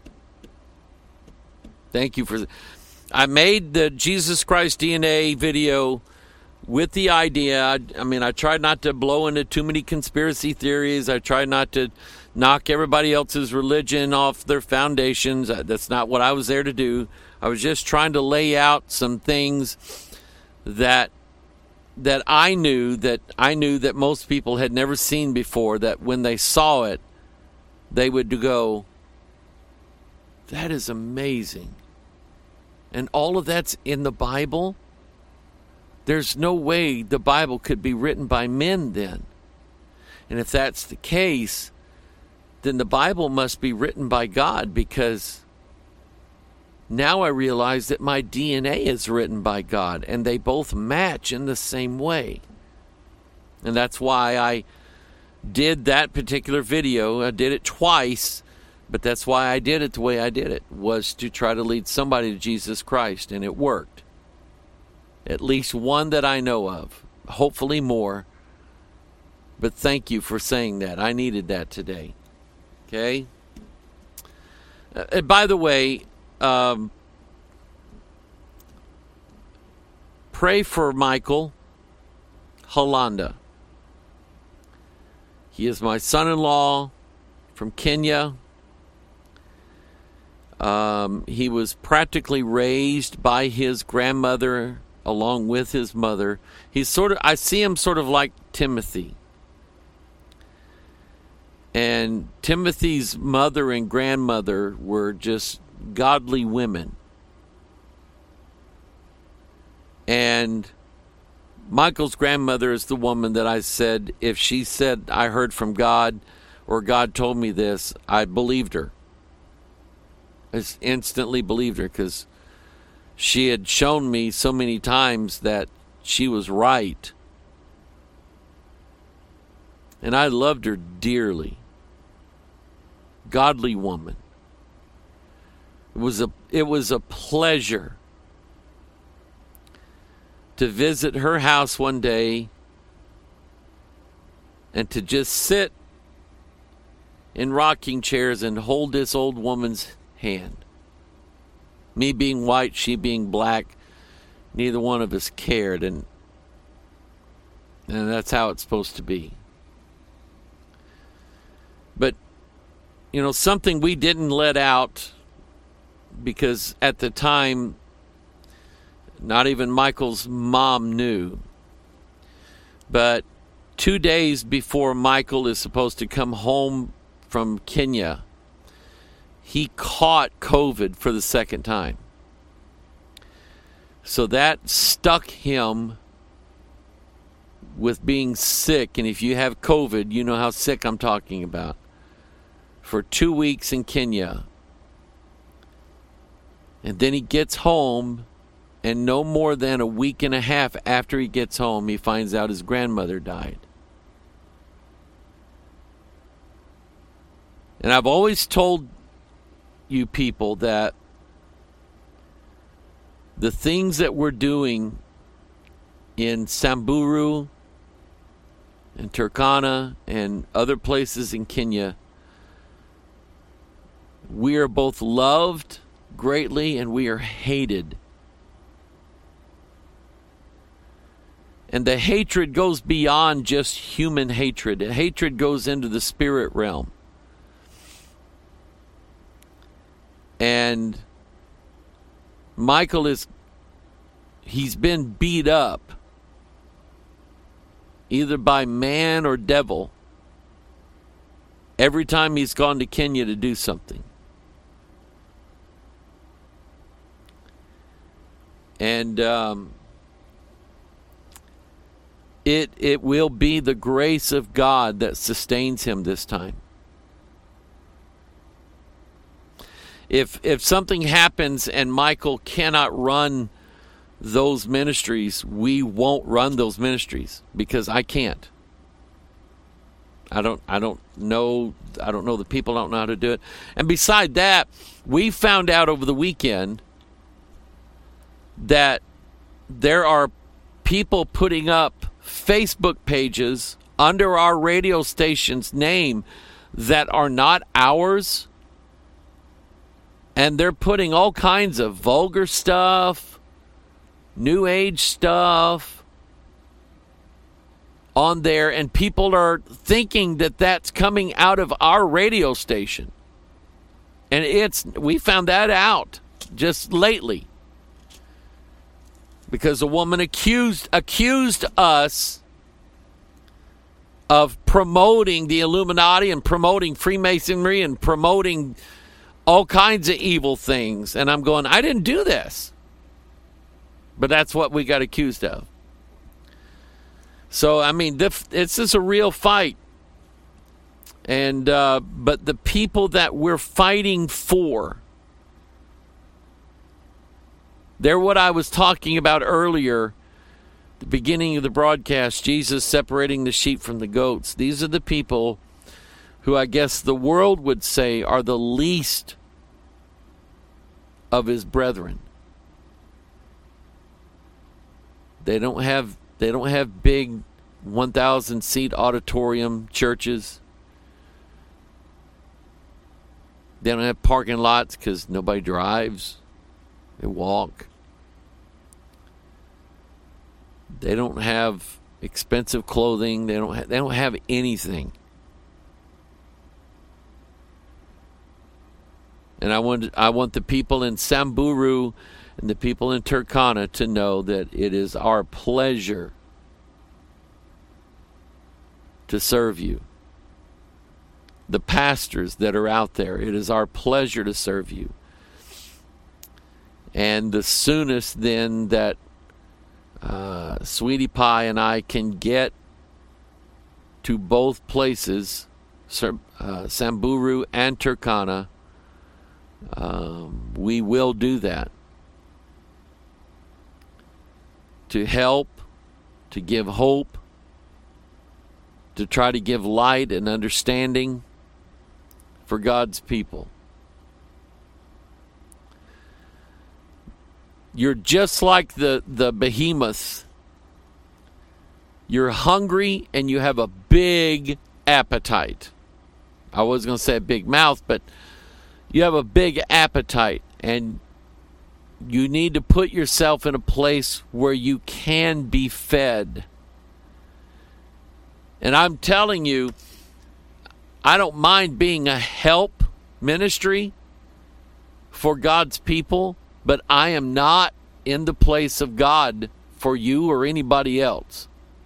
Thank you for I made the Jesus Christ DNA video with the idea. I tried not to blow into too many conspiracy theories. I tried not to knock everybody else's religion off their foundations. That's not what I was there to do. I was just trying to lay out some things that I knew that most people had never seen before, that when they saw it, they would go, that is amazing. And all of that's in the Bible. There's no way the Bible could be written by men then. And if that's the case, then the Bible must be written by God, because now I realize that my DNA is written by God, and they both match in the same way. And that's why I did that particular video. I did it twice. But that's why I did it the way I did it, was to try to lead somebody to Jesus Christ, and it worked. At least one that I know of, hopefully more. But thank you for saying that. I needed that today. Okay? And by the way, pray for Michael Holanda. He is my son-in-law from Kenya. He was practically raised by his grandmother along with his mother. I see him sort of like Timothy. And Timothy's mother and grandmother were just godly women. And Michael's grandmother is the woman that I said, if she said, I heard from God, or God told me this, I believed her. I instantly believed her, because she had shown me so many times that she was right. And I loved her dearly. Godly woman. It was a pleasure to visit her house one day and to just sit in rocking chairs and hold this old woman's hand. Me being white, she being black, neither one of us cared, and that's how it's supposed to be. But, something we didn't let out, because at the time, not even Michael's mom knew. But 2 days before Michael is supposed to come home from Kenya, he caught COVID for the second time. So that stuck him with being sick. And if you have COVID, you know how sick I'm talking about. For 2 weeks in Kenya. And then he gets home, and no more than a week and a half after he gets home, he finds out his grandmother died. And I've always told you people that the things that we're doing in Samburu and Turkana and other places in Kenya, we are both loved greatly and we are hated. And the hatred goes beyond just human hatred. The hatred goes into the spirit realm. And Michael he's been beat up either by man or devil every time he's gone to Kenya to do something. And it will be the grace of God that sustains him this time. If something happens and Michael cannot run those ministries, we won't run those ministries because I can't. I don't know the people don't know how to do it. And beside that, we found out over the weekend that there are people putting up Facebook pages under our radio station's name that are not ours. And they're putting all kinds of vulgar stuff, New Age stuff on there. And people are thinking that that's coming out of our radio station. And we found that out just lately. Because a woman accused us of promoting the Illuminati and promoting Freemasonry and promoting all kinds of evil things. And I'm going, I didn't do this. But that's what we got accused of. So, I mean, this is a real fight. And but the people that we're fighting for, they're what I was talking about earlier, the beginning of the broadcast, Jesus separating the sheep from the goats. These are the people who I guess the world would say are the least of his brethren. They don't have big 1,000 seat auditorium churches. They don't have parking lots because nobody drives. They walk. They don't have expensive clothing. They don't have anything. And I want the people in Samburu and the people in Turkana to know that it is our pleasure to serve you. The pastors that are out there, it is our pleasure to serve you. And the soonest then that Sweetie Pie and I can get to both places, Samburu and Turkana, we will do that. To help, to give hope, to try to give light and understanding for God's people. You're just like the behemoths. You're hungry and you have a big appetite. I was going to say a big mouth, but you have a big appetite, and you need to put yourself in a place where you can be fed. And I'm telling you, I don't mind being a help ministry for God's people, but I am not in the place of God for you or anybody else.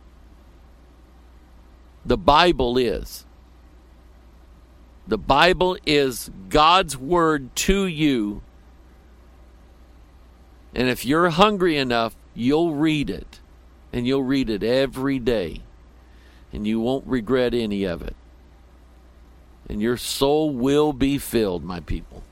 The Bible is. The Bible is God's word to you. And if you're hungry enough, you'll read it. And you'll read it every day. And you won't regret any of it. And your soul will be filled, my people.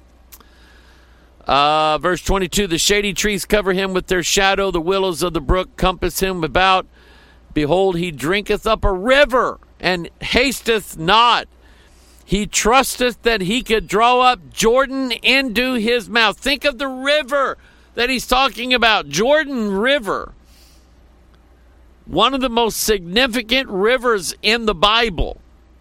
Verse 22, the shady trees cover him with their shadow. The willows of the brook compass him about. Behold, he drinketh up a river and hasteth not. He trusteth that he could draw up Jordan into his mouth. Think of the river that he's talking about. Jordan River. One of the most significant rivers in the Bible.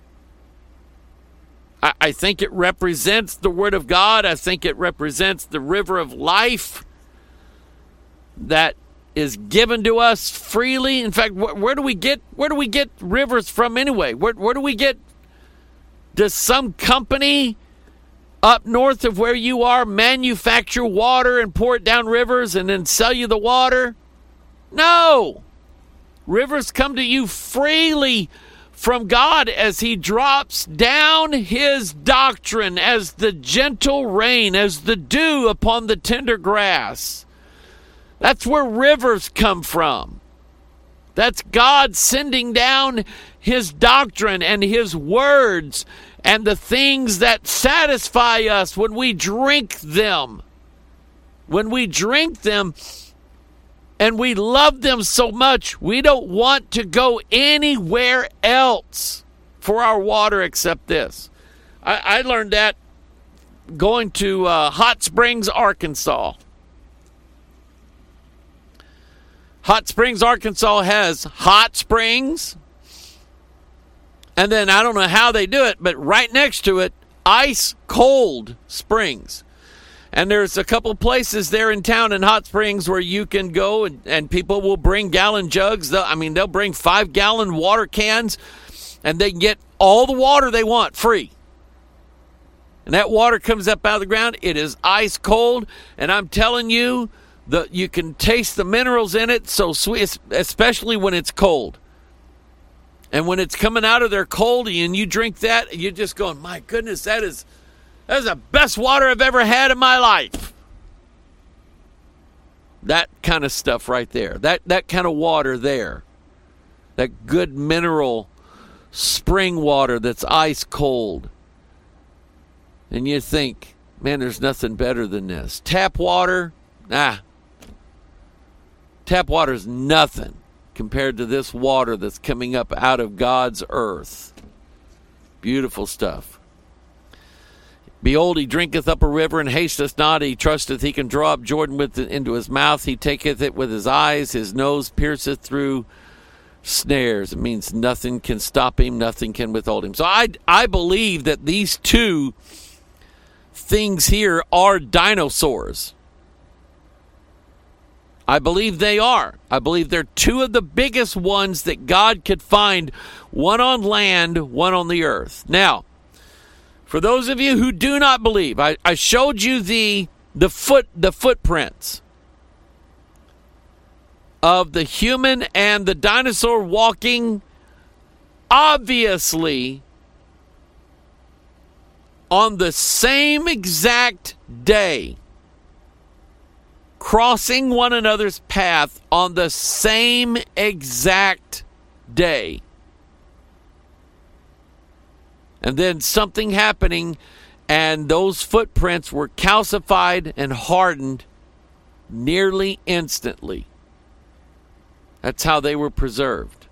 I think it represents the Word of God. I think it represents the river of life that is given to us freely. In fact, where do we get rivers from anyway? Where do we get? Does some company up north of where you are manufacture water and pour it down rivers and then sell you the water? No. Rivers come to you freely from God as he drops down his doctrine as the gentle rain, as the dew upon the tender grass. That's where rivers come from. That's God sending down his doctrine and his words and the things that satisfy us when we drink them. When we drink them and we love them so much, we don't want to go anywhere else for our water except this. I learned that going to Hot Springs, Arkansas. Hot Springs, Arkansas has hot springs. And then I don't know how they do it, but right next to it, ice cold springs. And there's a couple places there in town in Hot Springs where you can go and people will bring gallon jugs. They'll bring 5-gallon water cans and they can get all the water they want free. And that water comes up out of the ground. It is ice cold. And I'm telling you, you can taste the minerals in it so sweet, especially when it's cold. And when it's coming out of there cold and you drink that, you're just going, my goodness, that is the best water I've ever had in my life. That kind of stuff right there. That kind of water there. That good mineral spring water that's ice cold. And you think, man, there's nothing better than this. Tap water, tap water's nothing compared to this water that's coming up out of God's earth. Beautiful stuff. Behold, he drinketh up a river and hasteth not. He trusteth he can draw up Jordan into his mouth. He taketh it with his eyes. His nose pierceth through snares. It means nothing can stop him. Nothing can withhold him. So I believe that these two things here are dinosaurs. I believe they are. I believe they're two of the biggest ones that God could find, one on land, one on the earth. Now, for those of you who do not believe, I showed you the footprints of the human and the dinosaur walking, obviously, on the same exact day, crossing one another's path on the same exact day. And then something happening, and those footprints were calcified and hardened nearly instantly. That's how they were preserved.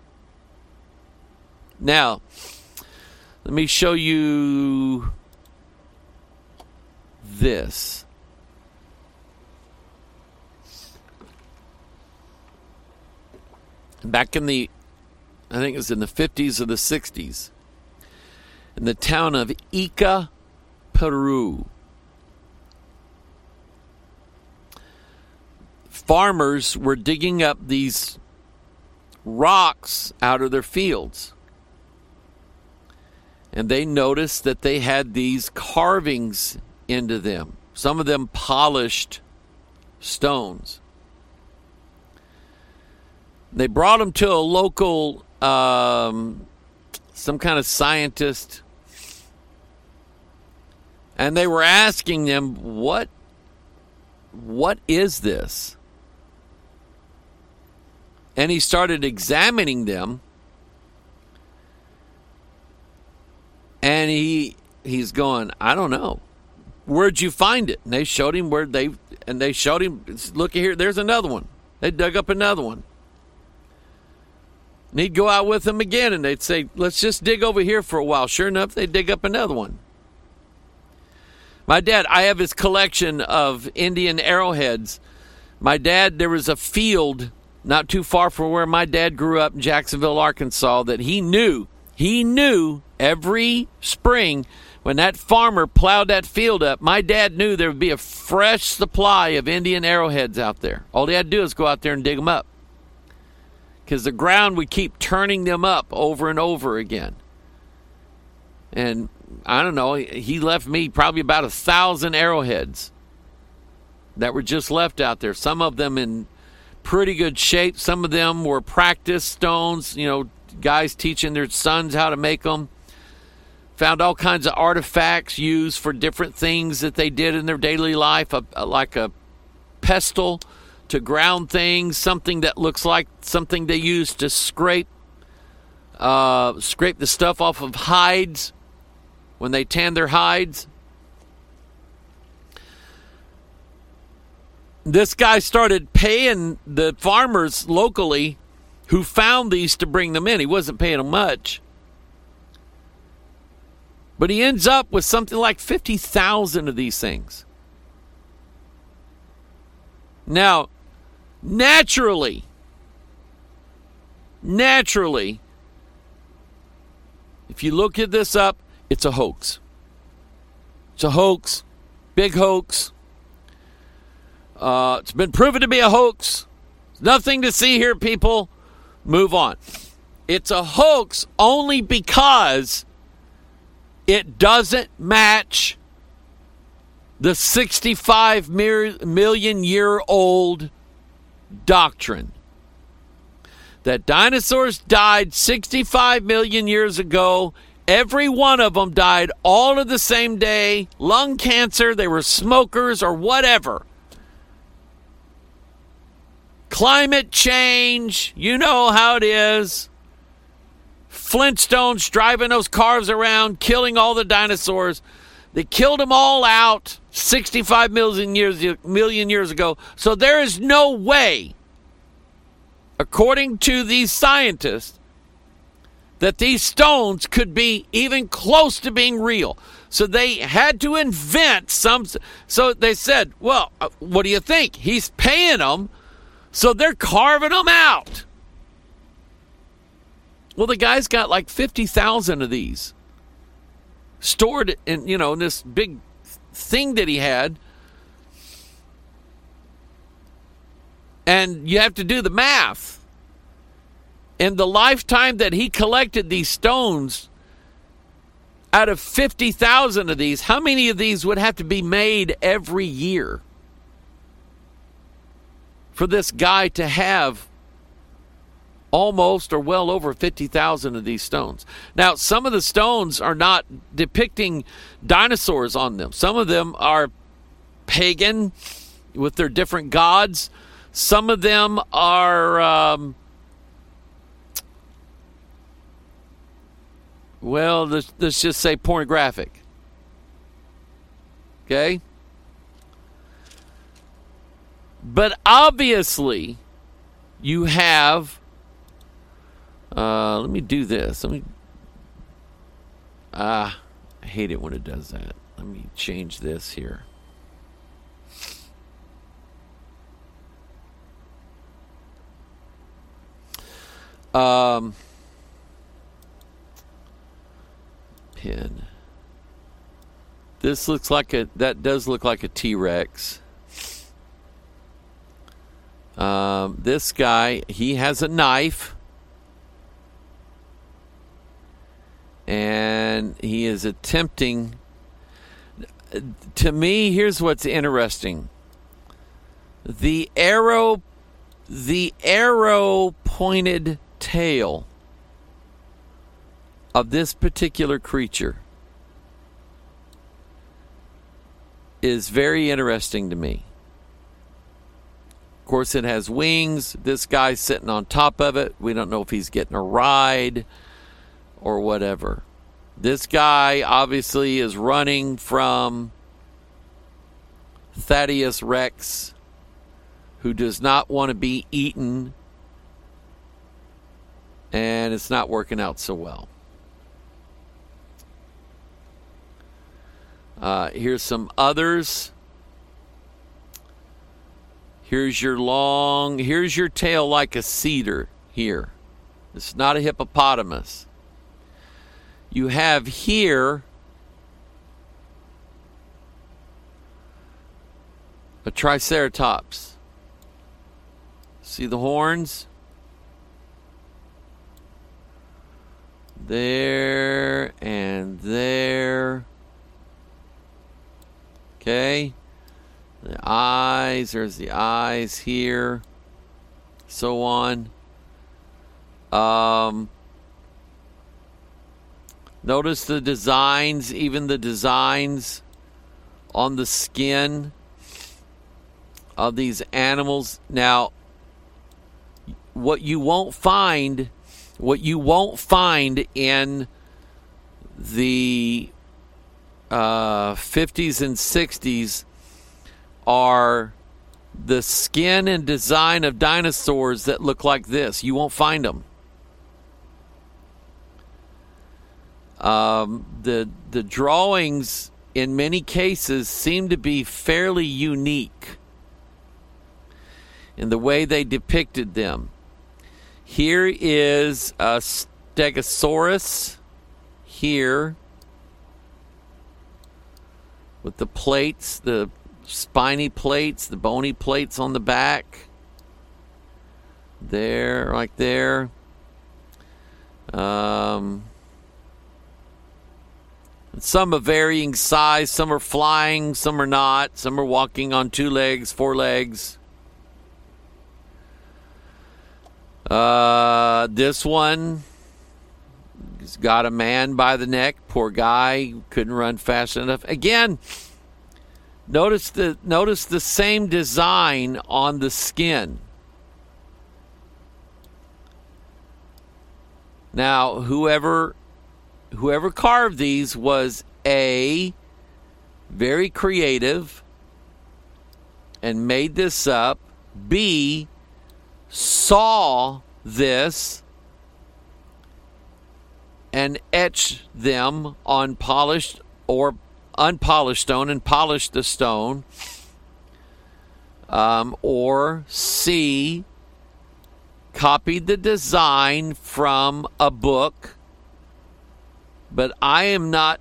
Now, let me show you this. Back in I think it was in the 50s or the 60s, in the town of Ica, Peru, farmers were digging up these rocks out of their fields. And they noticed that they had these carvings into them, some of them polished stones. They brought them to a local, some kind of scientist, and they were asking them, what is this? And he started examining them, and he's going, I don't know. Where'd you find it? And they showed him look here, there's another one. They dug up another one. And he'd go out with them again, and they'd say, let's just dig over here for a while. Sure enough, they'd dig up another one. My dad, I have his collection of Indian arrowheads. My dad, there was a field not too far from where my dad grew up in Jacksonville, Arkansas, that he knew every spring when that farmer plowed that field up, my dad knew there would be a fresh supply of Indian arrowheads out there. All he had to do is go out there and dig them up, because the ground would keep turning them up over and over again. And I don't know, he left me probably about 1,000 arrowheads that were just left out there. Some of them in pretty good shape. Some of them were practice stones, guys teaching their sons how to make them. Found all kinds of artifacts used for different things that they did in their daily life, like a pestle to ground things, something that looks like something they used to scrape the stuff off of hides when they tan their hides. This guy started paying the farmers locally who found these to bring them in. He wasn't paying them much. But he ends up with something like 50,000 of these things. Now, naturally, if you look at this up, it's a hoax. It's a hoax. Big hoax. It's been proven to be a hoax. Nothing to see here, people. Move on. It's a hoax only because it doesn't match the 65 million year old doctrine that dinosaurs died 65 million years ago. Every one of them died all of the same day. Lung cancer, they were smokers or whatever. Climate change, you know how it is. Flintstones driving those cars around, killing all the dinosaurs. They killed them all out 65 million years ago. So there is no way, according to these scientists, that these stones could be even close to being real. So they had to invent some. So they said, well, what do you think? He's paying them, so they're carving them out. Well, the guy's got like 50,000 of these stored in, in this big thing that he had. And you have to do the math. In the lifetime that he collected these stones, out of 50,000 of these, how many of these would have to be made every year for this guy to have almost or well over 50,000 of these stones? Now, some of the stones are not depicting dinosaurs on them. Some of them are pagan with their different gods. Some of them are, let's just say pornographic. Okay? But obviously, you have... let me do this. I hate it when it does that. Let me change this here. Pin. This looks like that does look like a T-Rex. This guy, he has a knife. And he is attempting. To me, here's what's interesting. The arrow pointed tail of this particular creature is very interesting to me. Of course, it has wings. This guy's sitting on top of it. We don't know if he's getting a ride or whatever. This guy obviously is running from Thaddeus Rex, who does not want to be eaten, and it's not working out so well. Here's some others. Here's your tail like a cedar here. It's not a hippopotamus. You have here a triceratops. See the horns? There and there. Okay. The eyes, there's the eyes here. So on. Notice the designs, even the designs on the skin of these animals. Now, what you won't find in the 50s and 60s are the skin and design of dinosaurs that look like this. You won't find them. The drawings in many cases seem to be fairly unique in the way they depicted them. Here is a Stegosaurus here with the plates, the spiny plates, the bony plates on the back. There, right there. Some of varying size. Some are flying, some are not. Some are walking on 2 legs, 4 legs. This one has got a man by the neck. Poor guy, couldn't run fast enough. Again, notice the same design on the skin. Now, whoever carved these was A, very creative and made this up. B, saw this and etched them on polished or unpolished stone and polished the stone. Or C, copied the design from a book. But I'm not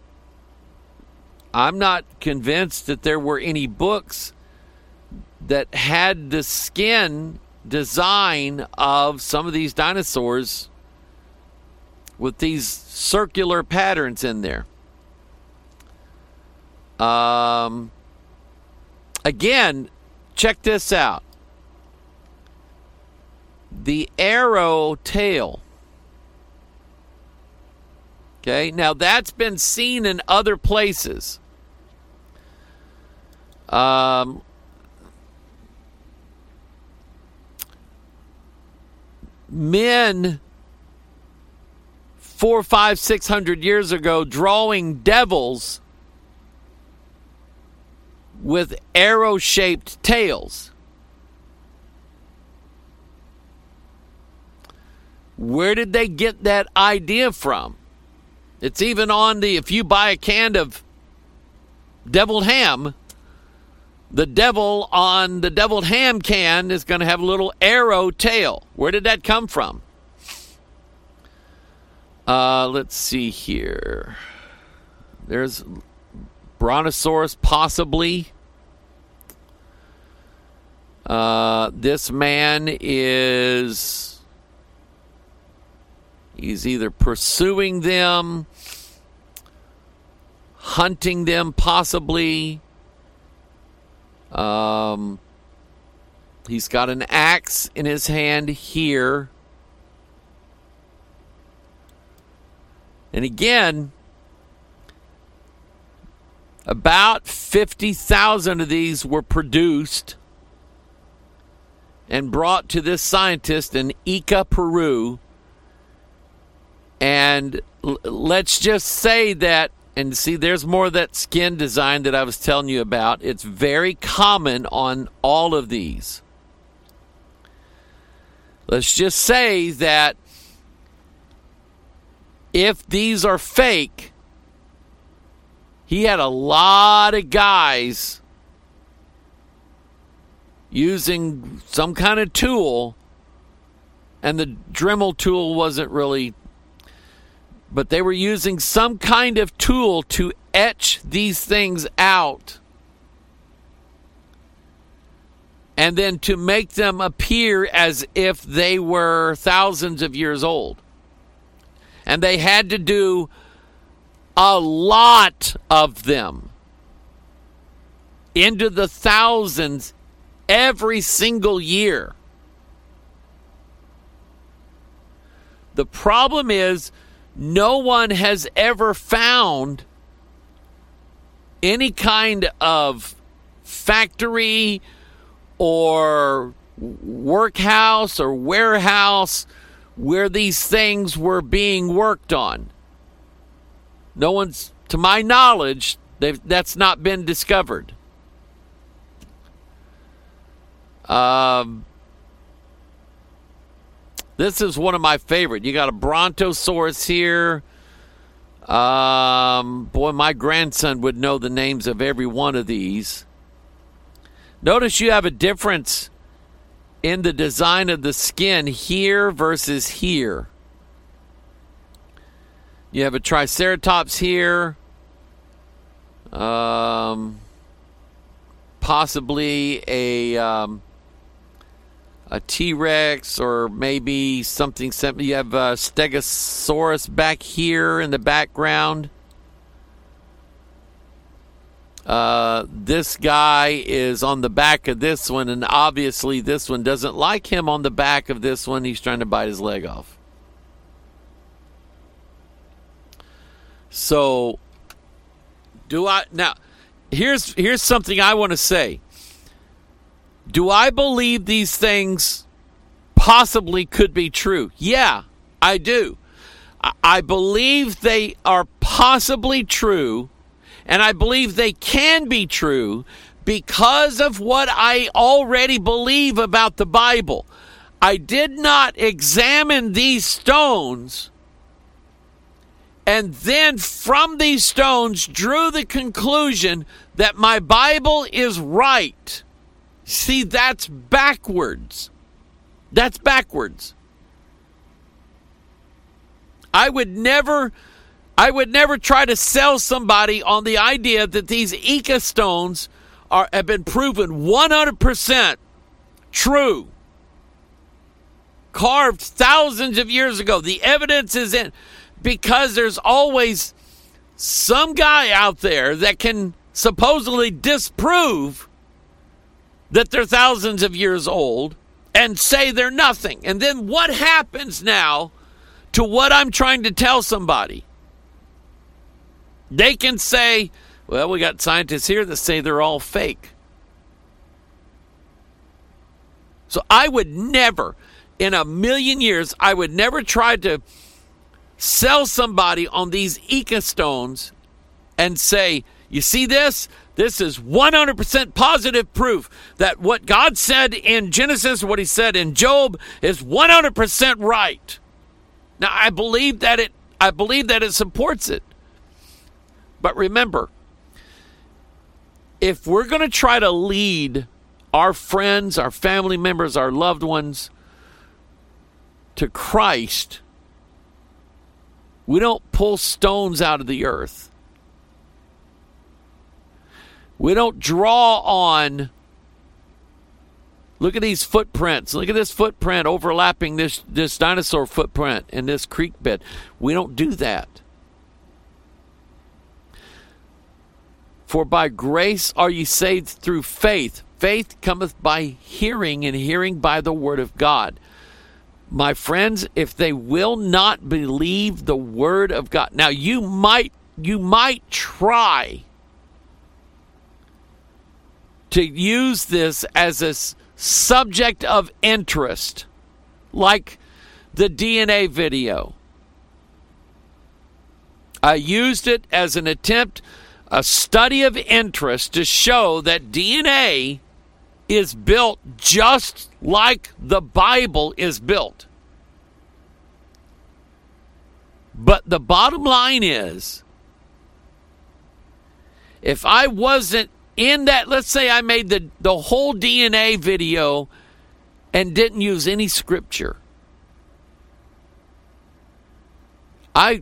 convinced that there were any books that had the skin design of some of these dinosaurs with these circular patterns in there. Again, check this out. The arrow tail. Okay, now that's been seen in other places. Men 400, 500, 600 years ago drawing devils with arrow-shaped tails. Where did they get that idea from? It's even on if you buy a can of deviled ham, the devil on the deviled ham can is going to have a little arrow tail. Where did that come from? Let's see here. There's Brontosaurus, possibly. This man he's either pursuing them hunting them, possibly. He's got an axe in his hand here. And again, about 50,000 of these were produced and brought to this scientist in Ica, Peru. And let's just say that, and see, there's more of that skin design that I was telling you about. It's very common on all of these. Let's just say that if these are fake, he had a lot of guys using some kind of tool, and the Dremel tool wasn't really, but they were using some kind of tool to etch these things out and then to make them appear as if they were thousands of years old. And they had to do a lot of them, into the thousands, every single year. The problem is, no one has ever found any kind of factory or workhouse or warehouse where these things were being worked on. No one's, to my knowledge, that's not been discovered. This is one of my favorite. You got a Brontosaurus here. Boy, my grandson would know the names of every one of these. Notice you have a difference in the design of the skin here versus here. You have a Triceratops here. Possibly a T-Rex, or maybe something simple. You have a Stegosaurus back here in the background. This guy is on the back of this one, and obviously this one doesn't like him on the back of this one. He's trying to bite his leg off. So, now, here's something I want to say. Do I believe these things possibly could be true? Yeah, I do. I believe they are possibly true, and I believe they can be true because of what I already believe about the Bible. I did not examine these stones and then from these stones drew the conclusion that my Bible is right. See, that's backwards. That's backwards. I would never try to sell somebody on the idea that these Ica stones have been proven 100% true. Carved thousands of years ago. The evidence is in, because there's always some guy out there that can supposedly disprove that they're thousands of years old and say they're nothing. And then what happens now to what I'm trying to tell somebody? They can say, well, we got scientists here that say they're all fake. So I would never, in a million years, I would never try to sell somebody on these Ica stones and say, you see this? This is 100% positive proof that what God said in Genesis, what he said in Job, is 100% right. Now, I believe that it supports it. But remember, if we're going to try to lead our friends, our family members, our loved ones to Christ, we don't pull stones out of the earth. We don't draw on, look at these footprints. Look at this footprint overlapping this dinosaur footprint in this creek bed. We don't do that. For by grace are ye saved through faith. Faith cometh by hearing, and hearing by the word of God. My friends, if they will not believe the word of God, now you might try to use this as a subject of interest, like the DNA video. I used it as an attempt, a study of interest, to show that DNA is built just like the Bible is built. But the bottom line is, if I wasn't in that, let's say I made the whole DNA video and didn't use any scripture, I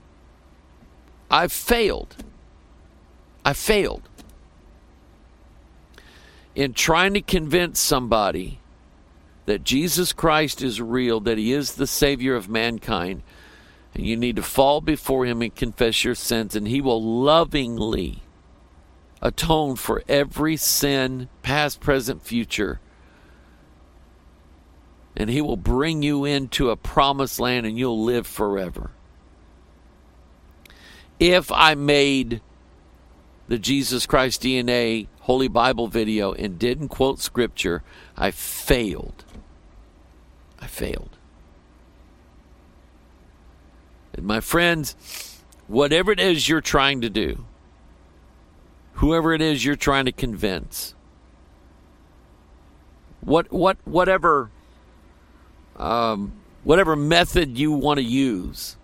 failed. I failed in trying to convince somebody that Jesus Christ is real, that he is the Savior of mankind, and you need to fall before him and confess your sins, and he will lovingly atone for every sin, past, present, future. And he will bring you into a promised land, and you'll live forever. If I made the Jesus Christ DNA Holy Bible video and didn't quote scripture, I failed. I failed. And my friends, whatever it is you're trying to do, whoever it is you're trying to convince, whatever method you want to use,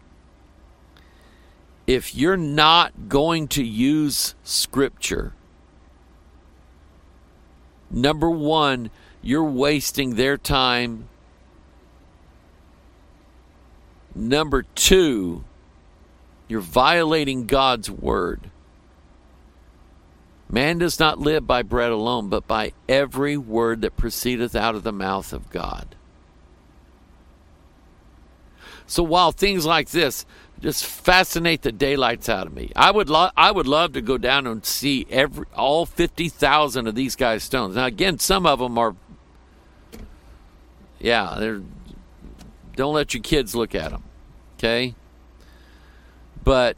if you're not going to use scripture, number one, you're wasting their time. Number two, you're violating God's word. Man does not live by bread alone, but by every word that proceedeth out of the mouth of God. So while things like this just fascinate the daylights out of me, I would love to go down and see all 50,000 of these guys' stones. Now again, some of them are, don't let your kids look at them, okay? But,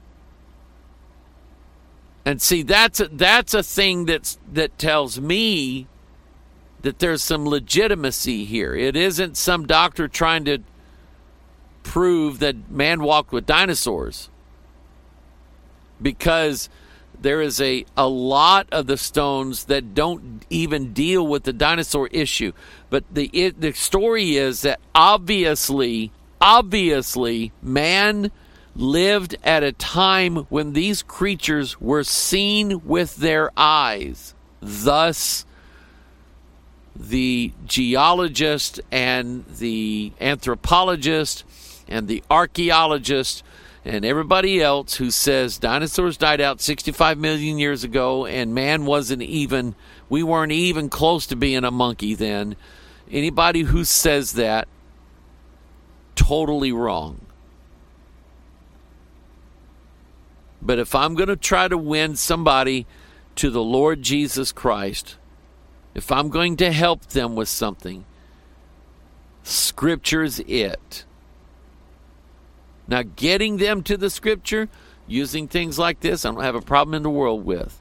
and see, that's a thing that tells me that there's some legitimacy here. It isn't some doctor trying to prove that man walked with dinosaurs, because there is a lot of the stones that don't even deal with the dinosaur issue. But the story is that obviously man lived at a time when these creatures were seen with their eyes. Thus, the geologist and the anthropologist and the archaeologist and everybody else who says dinosaurs died out 65 million years ago and man we weren't even close to being a monkey then. Anybody who says that, totally wrong. But if I'm going to try to win somebody to the Lord Jesus Christ, if I'm going to help them with something, Scripture's it. Now, getting them to the Scripture, using things like this, I don't have a problem in the world with.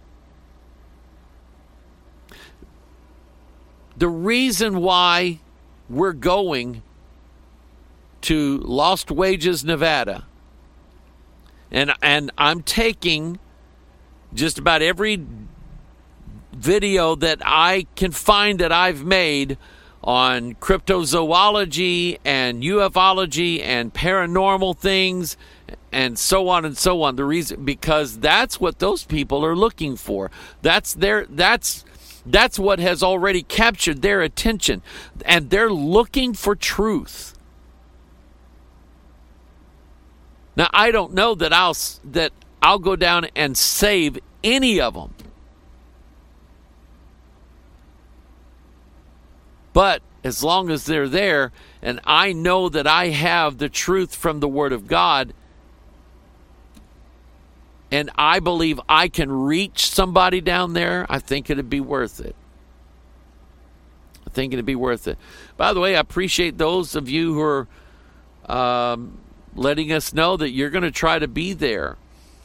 The reason why we're going to Lost Wages, Nevada, and I'm taking just about every video that I can find that I've made on cryptozoology and ufology and paranormal things and so on and so on. The reason, because that's what those people are looking for. That's what has already captured their attention, and they're looking for truth. Now, I don't know that I'll go down and save any of them. But as long as they're there and I know that I have the truth from the Word of God, and I believe I can reach somebody down there, I think it'd be worth it. By the way, I appreciate those of you who are letting us know that you're going to try to be there.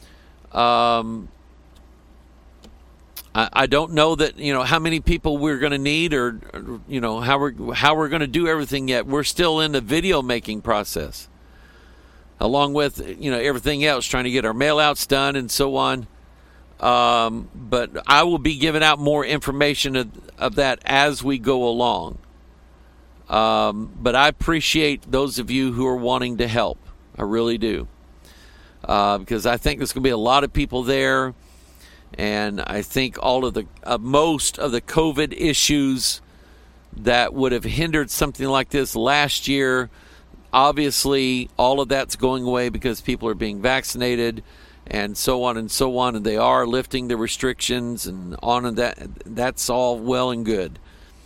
I don't know that, how many people we're going to need or how we're going to do everything yet. We're still in the video making process, along with, everything else, trying to get our mail outs done and so on. But I will be giving out more information of that as we go along. But I appreciate those of you who are wanting to help. I really do. Because I think there's going to be a lot of people there. And I think all of most of the COVID issues that would have hindered something like this last year, obviously all of that's going away because people are being vaccinated and so on and so on, and they are lifting the restrictions and on, and that's all well and good.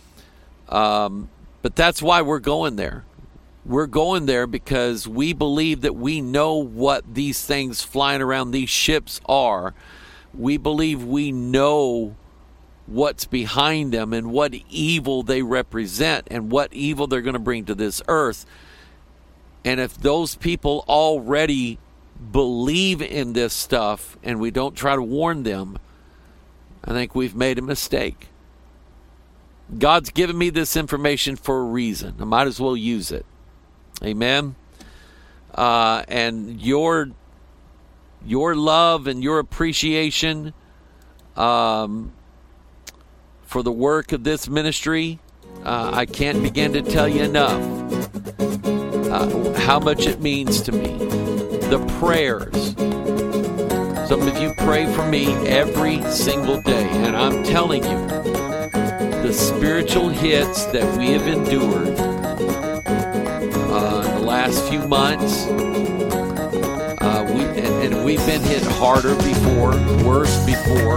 But that's why we're going there. We're going there because we believe that we know what these things flying around these ships are. We believe we know what's behind them and what evil they represent and what evil they're going to bring to this earth. And if those people already believe in this stuff and we don't try to warn them, I think we've made a mistake. God's given me this information for a reason. I might as well use it. Amen. And your love and your appreciation for the work of this ministry, I can't begin to tell you enough how much it means to me. The prayers. Some of you pray for me every single day, and I'm telling you, the spiritual hits that we have endured in the last few months, we've been hit harder before, worse before,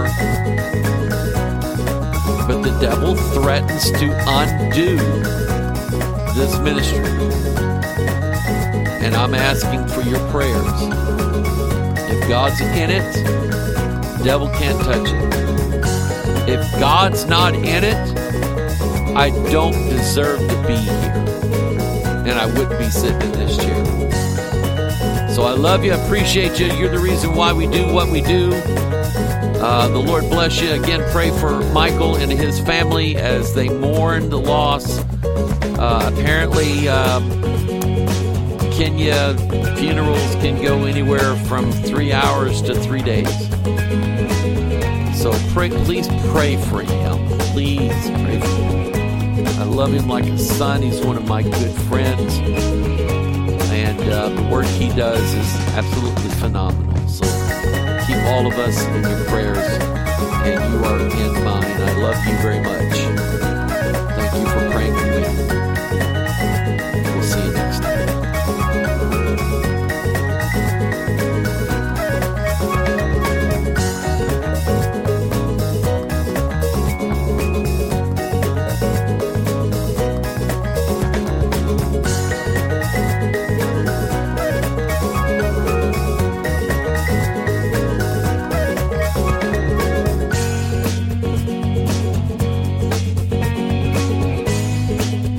but the devil threatens to undo this ministry. And I'm asking for your prayers. If God's in it, the devil can't touch it. If God's not in it, I don't deserve to be here. And I wouldn't be sitting in this chair. So I love you. I appreciate you. You're the reason why we do what we do. The Lord bless you. Again, pray for Michael and his family as they mourn the loss. Apparently, Kenya funerals can go anywhere from 3 hours to 3 days. So please pray for him. Please pray for him. I love him like a son. He's one of my good friends. And the work he does is absolutely phenomenal. So keep all of us in your prayers. And you are in mine. I love you very much. Thank you for praying.